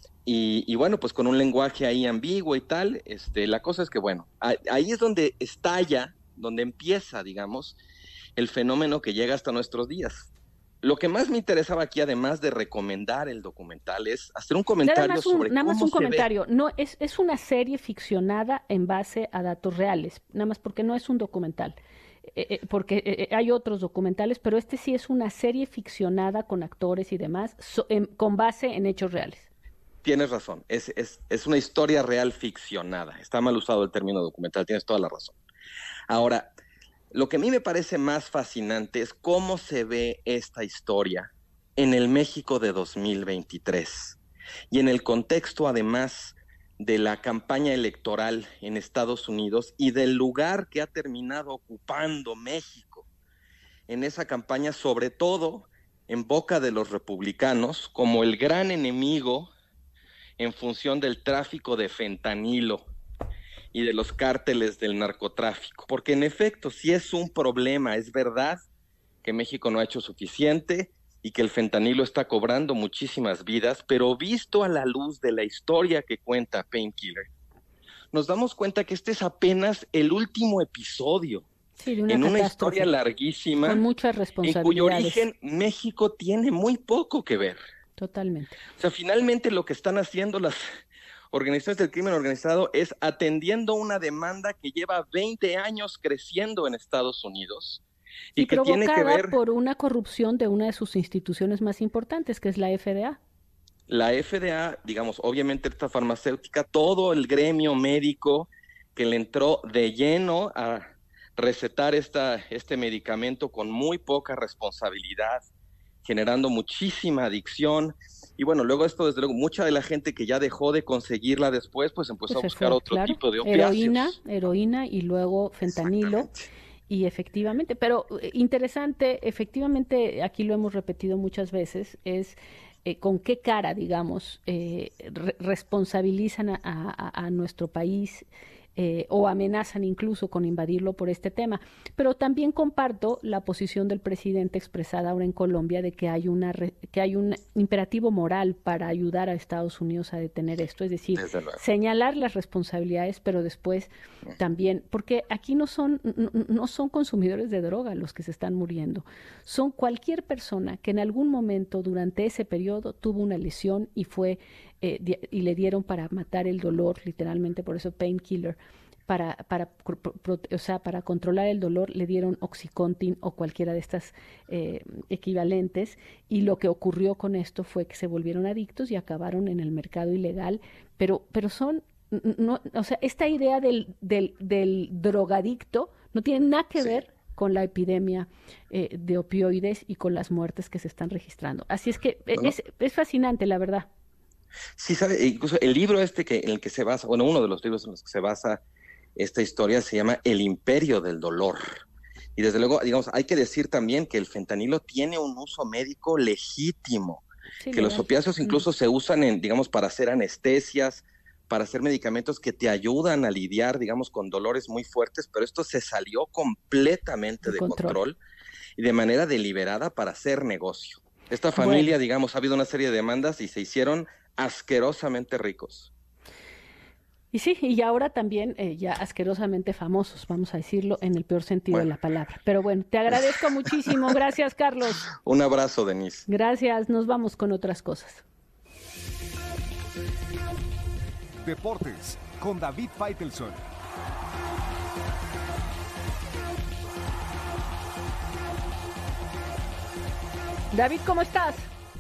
Y bueno, pues con un lenguaje ahí ambiguo y tal, la cosa es que bueno, ahí es donde estalla, donde empieza, digamos, el fenómeno que llega hasta nuestros días. Lo que más me interesaba aquí, además de recomendar el documental, es hacer un comentario sobre nada más cómo un se comentario. No, es una serie ficcionada en base a datos reales, nada más porque no es un documental. Porque hay otros documentales, pero este sí es una serie ficcionada con actores y demás, con base en hechos reales. Tienes razón, es una historia real ficcionada. Está mal usado el término documental, tienes toda la razón. Ahora, lo que a mí me parece más fascinante es cómo se ve esta historia en el México de 2023 y en el contexto, además, de la campaña electoral en Estados Unidos y del lugar que ha terminado ocupando México en esa campaña, sobre todo en boca de los republicanos, como el gran enemigo en función del tráfico de fentanilo y de los cárteles del narcotráfico. Porque en efecto, sí es un problema, es verdad que México no ha hecho suficiente y que el fentanilo está cobrando muchísimas vidas, pero visto a la luz de la historia que cuenta Painkiller, nos damos cuenta que este es apenas el último episodio en una historia larguísima, con muchas responsabilidades, en cuyo origen México tiene muy poco que ver. Totalmente. O sea, finalmente lo que están haciendo las organizaciones del crimen organizado es atendiendo una demanda que lleva 20 años creciendo en Estados Unidos y que tiene que ver por una corrupción de una de sus instituciones más importantes, que es la FDA. La FDA, digamos, obviamente esta farmacéutica, todo el gremio médico que le entró de lleno a recetar este medicamento con muy poca responsabilidad, generando muchísima adicción. Y bueno, luego esto, desde luego, mucha de la gente que ya dejó de conseguirla después, pues empezó a buscar otro tipo de opiáceos. Heroína y luego fentanilo. Y efectivamente, pero interesante, efectivamente, aquí lo hemos repetido muchas veces, es con qué cara, digamos, responsabilizan a nuestro país o amenazan incluso con invadirlo por este tema. Pero también comparto la posición del presidente expresada ahora en Colombia de que hay un imperativo moral para ayudar a Estados Unidos a detener esto, es decir, señalar las responsabilidades, pero después también, porque aquí no son consumidores de droga los que se están muriendo, son cualquier persona que en algún momento durante ese periodo tuvo una lesión y y le dieron para matar el dolor, literalmente, por eso painkiller, para controlar el dolor le dieron Oxycontin o cualquiera de estas equivalentes, y lo que ocurrió con esto fue que se volvieron adictos y acabaron en el mercado ilegal, pero son, no, o sea, esta idea del drogadicto no tiene nada que ver con la epidemia de opioides y con las muertes que se están registrando. Así es que es fascinante, la verdad. Sí, sabe, incluso el libro en el que se basa, bueno, uno de los libros en los que se basa esta historia se llama El Imperio del Dolor. Y desde luego, digamos, hay que decir también que el fentanilo tiene un uso médico legítimo, que los opiáceos incluso se usan digamos, para hacer anestesias, para hacer medicamentos que te ayudan a lidiar, digamos, con dolores muy fuertes, pero esto se salió completamente de control y de manera deliberada para hacer negocio. Esta familia, digamos, ha habido una serie de demandas y se hicieron asquerosamente ricos. Y sí, y ahora también ya asquerosamente famosos, vamos a decirlo en el peor sentido de la palabra. Pero bueno, te agradezco muchísimo. Gracias, Carlos. Un abrazo, Denise. Gracias. Nos vamos con otras cosas. Deportes con David Faitelson. David, ¿cómo estás?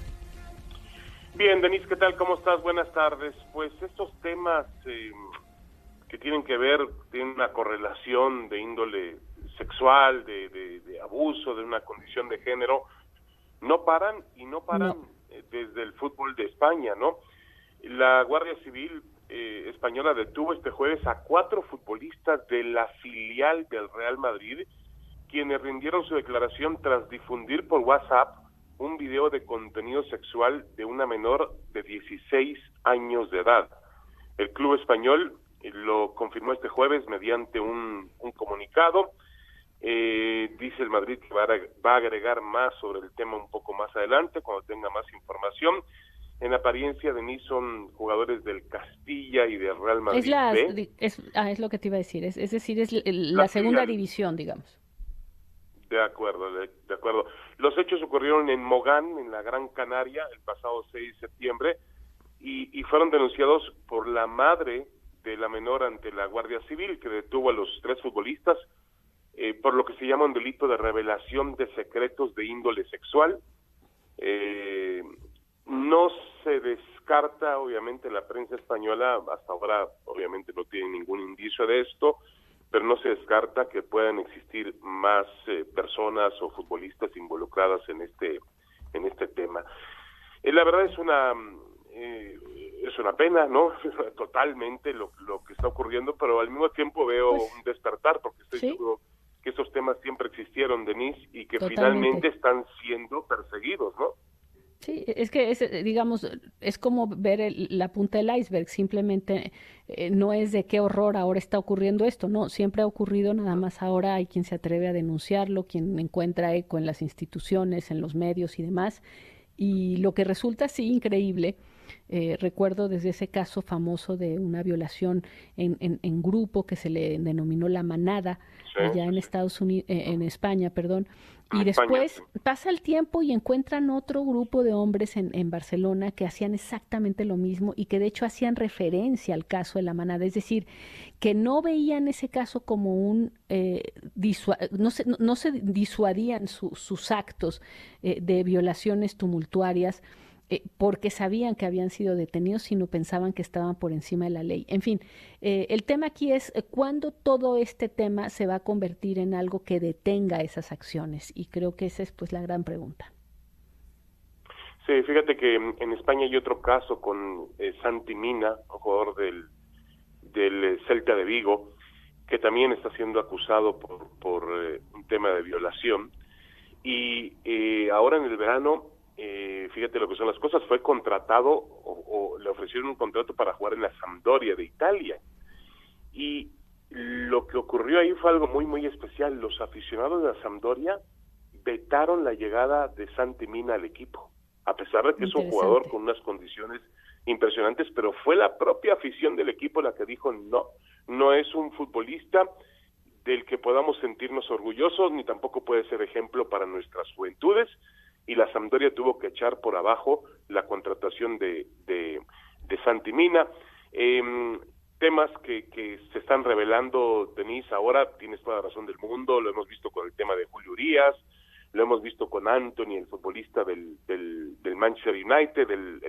Bien, Denise, ¿qué tal? ¿Cómo estás? Buenas tardes. Pues estos temas que tienen que ver, tienen una correlación de índole sexual, de abuso, de una condición de género, no paran desde el fútbol de España, ¿no? La Guardia Civil española detuvo este jueves a 4 futbolistas de la filial del Real Madrid, quienes rindieron su declaración tras difundir por WhatsApp un video de contenido sexual de una menor de 16 años de edad. El club español lo confirmó este jueves mediante un comunicado. Dice el Madrid que va a agregar más sobre el tema un poco más adelante, cuando tenga más información. En apariencia, Denise, son jugadores del Castilla y del Real Madrid. Es lo que te iba a decir, es decir, es la segunda división, digamos. De acuerdo, de acuerdo. Los hechos ocurrieron en Mogán, en la Gran Canaria, el pasado 6 de septiembre, y fueron denunciados por la madre de la menor ante la Guardia Civil, que detuvo a los 3 futbolistas por lo que se llama un delito de revelación de secretos de índole sexual. No se descarta, obviamente, la prensa española, hasta ahora obviamente no tiene ningún indicio de esto, pero no se descarta que puedan existir más personas o futbolistas involucradas en este tema. La verdad es una pena, ¿no? Totalmente lo que está ocurriendo, pero al mismo tiempo veo un despertar, porque estoy seguro que esos temas siempre existieron, Denise, y que finalmente están siendo perseguidos, ¿no? Sí, es que es como ver la punta del iceberg, simplemente no es de qué horror ahora está ocurriendo esto, no, siempre ha ocurrido, nada más ahora hay quien se atreve a denunciarlo, quien encuentra eco en las instituciones, en los medios y demás, y lo que resulta increíble, recuerdo desde ese caso famoso de una violación en grupo que se le denominó La Manada, allá en Estados Unidos, en España, perdón, y después pasa el tiempo y encuentran otro grupo de hombres en Barcelona que hacían exactamente lo mismo y que de hecho hacían referencia al caso de La Manada, es decir, que no veían ese caso como un no se disuadían sus actos de violaciones tumultuarias porque sabían que habían sido detenidos, sino pensaban que estaban por encima de la ley. En fin, el tema aquí es cuándo todo este tema se va a convertir en algo que detenga esas acciones, y creo que esa es pues la gran pregunta. Sí, fíjate que en España hay otro caso con Santi Mina, un jugador del Celta de Vigo, que también está siendo acusado por un tema de violación, y ahora en el verano, fíjate lo que son las cosas, fue contratado o le ofrecieron un contrato para jugar en la Sampdoria de Italia, y lo que ocurrió ahí fue algo muy muy especial. Los aficionados de la Sampdoria vetaron la llegada de Santi Mina al equipo, a pesar de que es un jugador con unas condiciones impresionantes, pero fue la propia afición del equipo la que dijo no es un futbolista del que podamos sentirnos orgullosos, ni tampoco puede ser ejemplo para nuestras juventudes, y la Sampdoria tuvo que echar por abajo la contratación de Santi Mina. Temas que se están revelando, Denise, ahora tienes toda la razón del mundo, lo hemos visto con el tema de Julio Urías, lo hemos visto con Anthony, el futbolista del Manchester United,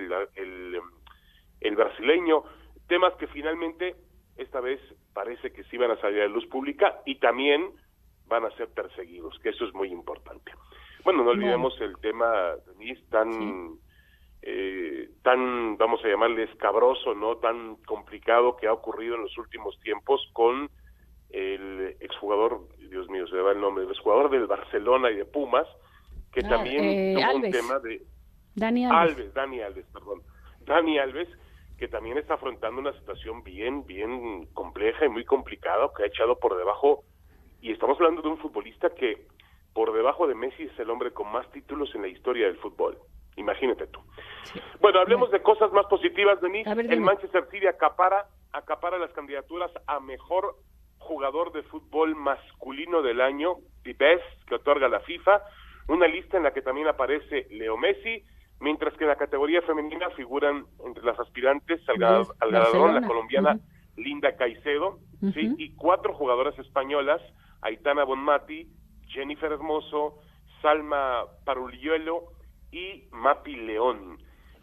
el brasileño, temas que finalmente esta vez parece que sí van a salir a la luz pública y también van a ser perseguidos, que eso es muy importante. Bueno, no olvidemos el tema, Denise, tan, vamos a llamarle escabroso, ¿no? Tan complicado que ha ocurrido en los últimos tiempos con el exjugador, Dios mío, se me va el nombre, el exjugador del Barcelona y de Pumas, que también tuvo un tema de... Dani Alves, que también está afrontando una situación bien compleja y muy complicada, que ha echado por debajo, y estamos hablando de un futbolista que por debajo de Messi es el hombre con más títulos en la historia del fútbol. Imagínate tú. Sí. Bueno, hablemos de cosas más positivas, Denise. El Manchester City acapara las candidaturas a mejor jugador de fútbol masculino del año, The Best, que otorga la FIFA, una lista en la que también aparece Leo Messi, mientras que en la categoría femenina figuran entre las aspirantes al galardón la colombiana Linda Caicedo, ¿sí? Y 4 jugadoras españolas, Aitana Bonmati, Jennifer Hermoso, Salma Paruliuelo y Mapi León.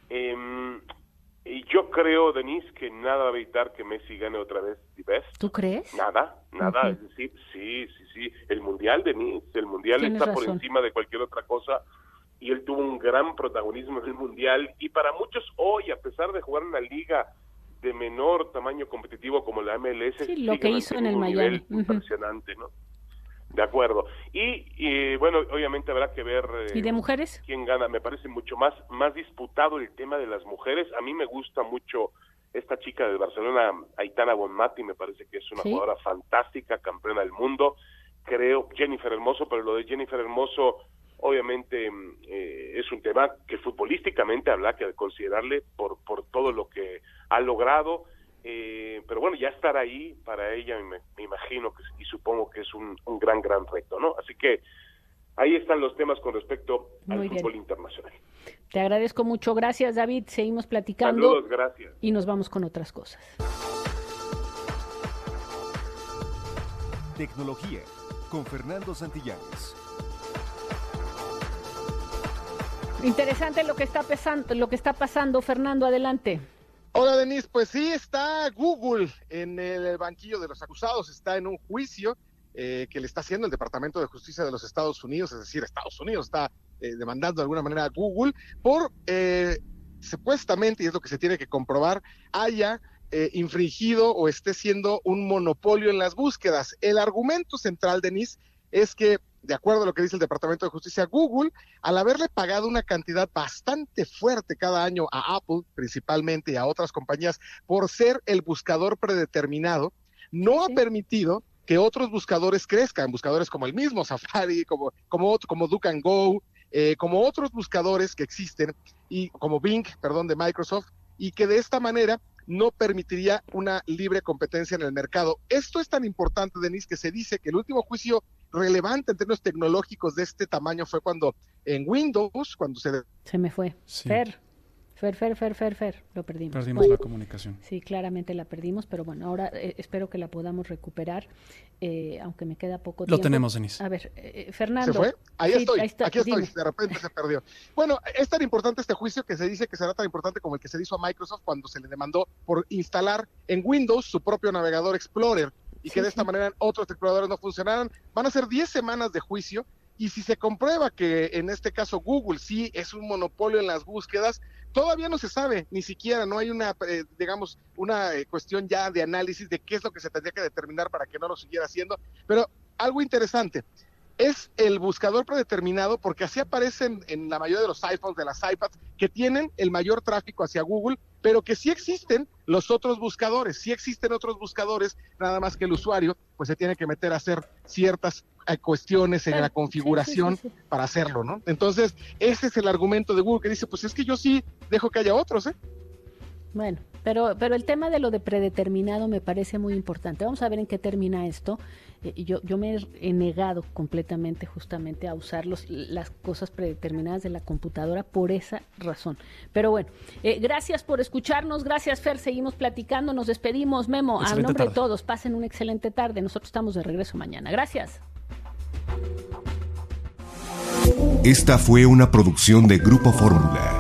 Y yo creo, Denise, que nada va a evitar que Messi gane otra vez The Best. ¿Tú crees? Nada. Es decir, sí. El Mundial, Denise, el Mundial está por encima de cualquier otra cosa, y él tuvo un gran protagonismo en el Mundial, y para muchos hoy, a pesar de jugar en una liga de menor tamaño competitivo como la MLS, sí, lo que hizo en el Miami. Impresionante, ¿no? De acuerdo. Y bueno, obviamente habrá que ver ¿y de mujeres? Quién gana. Me parece mucho más disputado el tema de las mujeres. A mí me gusta mucho esta chica de Barcelona, Aitana Bonmati, me parece que es una jugadora fantástica, campeona del mundo. Creo Jennifer Hermoso, pero lo de Jennifer Hermoso obviamente es un tema que futbolísticamente habrá que considerarle por todo lo que ha logrado. Pero bueno, ya estar ahí para ella me imagino que, y supongo que es un gran reto, ¿no? Así que ahí están los temas con respecto al fútbol internacional. Te agradezco mucho, gracias David, seguimos platicando. Saludos, gracias. Y nos vamos con otras cosas. Tecnología con Fernando Santillanes. Interesante lo que está pasando, Fernando, adelante. Hola, Denise, pues sí, está Google en el banquillo de los acusados, está en un juicio que le está haciendo el Departamento de Justicia de los Estados Unidos, es decir, Estados Unidos está demandando de alguna manera a Google por supuestamente, y es lo que se tiene que comprobar, haya infringido o esté siendo un monopolio en las búsquedas. El argumento central, Denise, es que, de acuerdo a lo que dice el Departamento de Justicia, Google, al haberle pagado una cantidad bastante fuerte cada año a Apple, principalmente, y a otras compañías, por ser el buscador predeterminado, no ha permitido que otros buscadores crezcan, buscadores como el mismo Safari, como DuckDuckGo, como otros buscadores que existen, y como Bing, de Microsoft, y que de esta manera no permitiría una libre competencia en el mercado. Esto es tan importante, Denise, que se dice que el último juicio relevante en términos tecnológicos de este tamaño fue cuando en Windows, cuando se me fue. Sí. Fer, lo perdimos. Perdimos la comunicación. Sí, claramente la perdimos, pero bueno, ahora espero que la podamos recuperar, aunque me queda poco tiempo. Lo tenemos, Denise. A ver, Fernando. ¿Se fue? Ahí estoy, aquí estoy, dime. De repente se perdió. Bueno, es tan importante este juicio que se dice que será tan importante como el que se hizo a Microsoft cuando se le demandó por instalar en Windows su propio navegador Explorer, y que de esta manera otros exploradores no funcionaran. Van a ser 10 semanas de juicio, y si se comprueba que en este caso Google sí es un monopolio en las búsquedas, todavía no se sabe, ni siquiera, no hay una, una cuestión ya de análisis de qué es lo que se tendría que determinar para que no lo siguiera haciendo. Pero algo interesante, es el buscador predeterminado, porque así aparecen en la mayoría de los iPhones, de las iPads, que tienen el mayor tráfico hacia Google, pero que sí existen los otros buscadores, nada más que el usuario pues se tiene que meter a hacer ciertas cuestiones en la configuración para hacerlo, ¿no? Entonces, ese es el argumento de Google, que dice, pues es que yo sí dejo que haya otros, Bueno, pero el tema de lo de predeterminado me parece muy importante. Vamos a ver en qué termina esto. Yo me he negado completamente justamente a usar las cosas predeterminadas de la computadora por esa razón. Pero bueno, gracias por escucharnos, gracias Fer, seguimos platicando, nos despedimos. Memo, a nombre de todos, pasen una excelente tarde. Nosotros estamos de regreso mañana. Gracias. Esta fue una producción de Grupo Fórmula.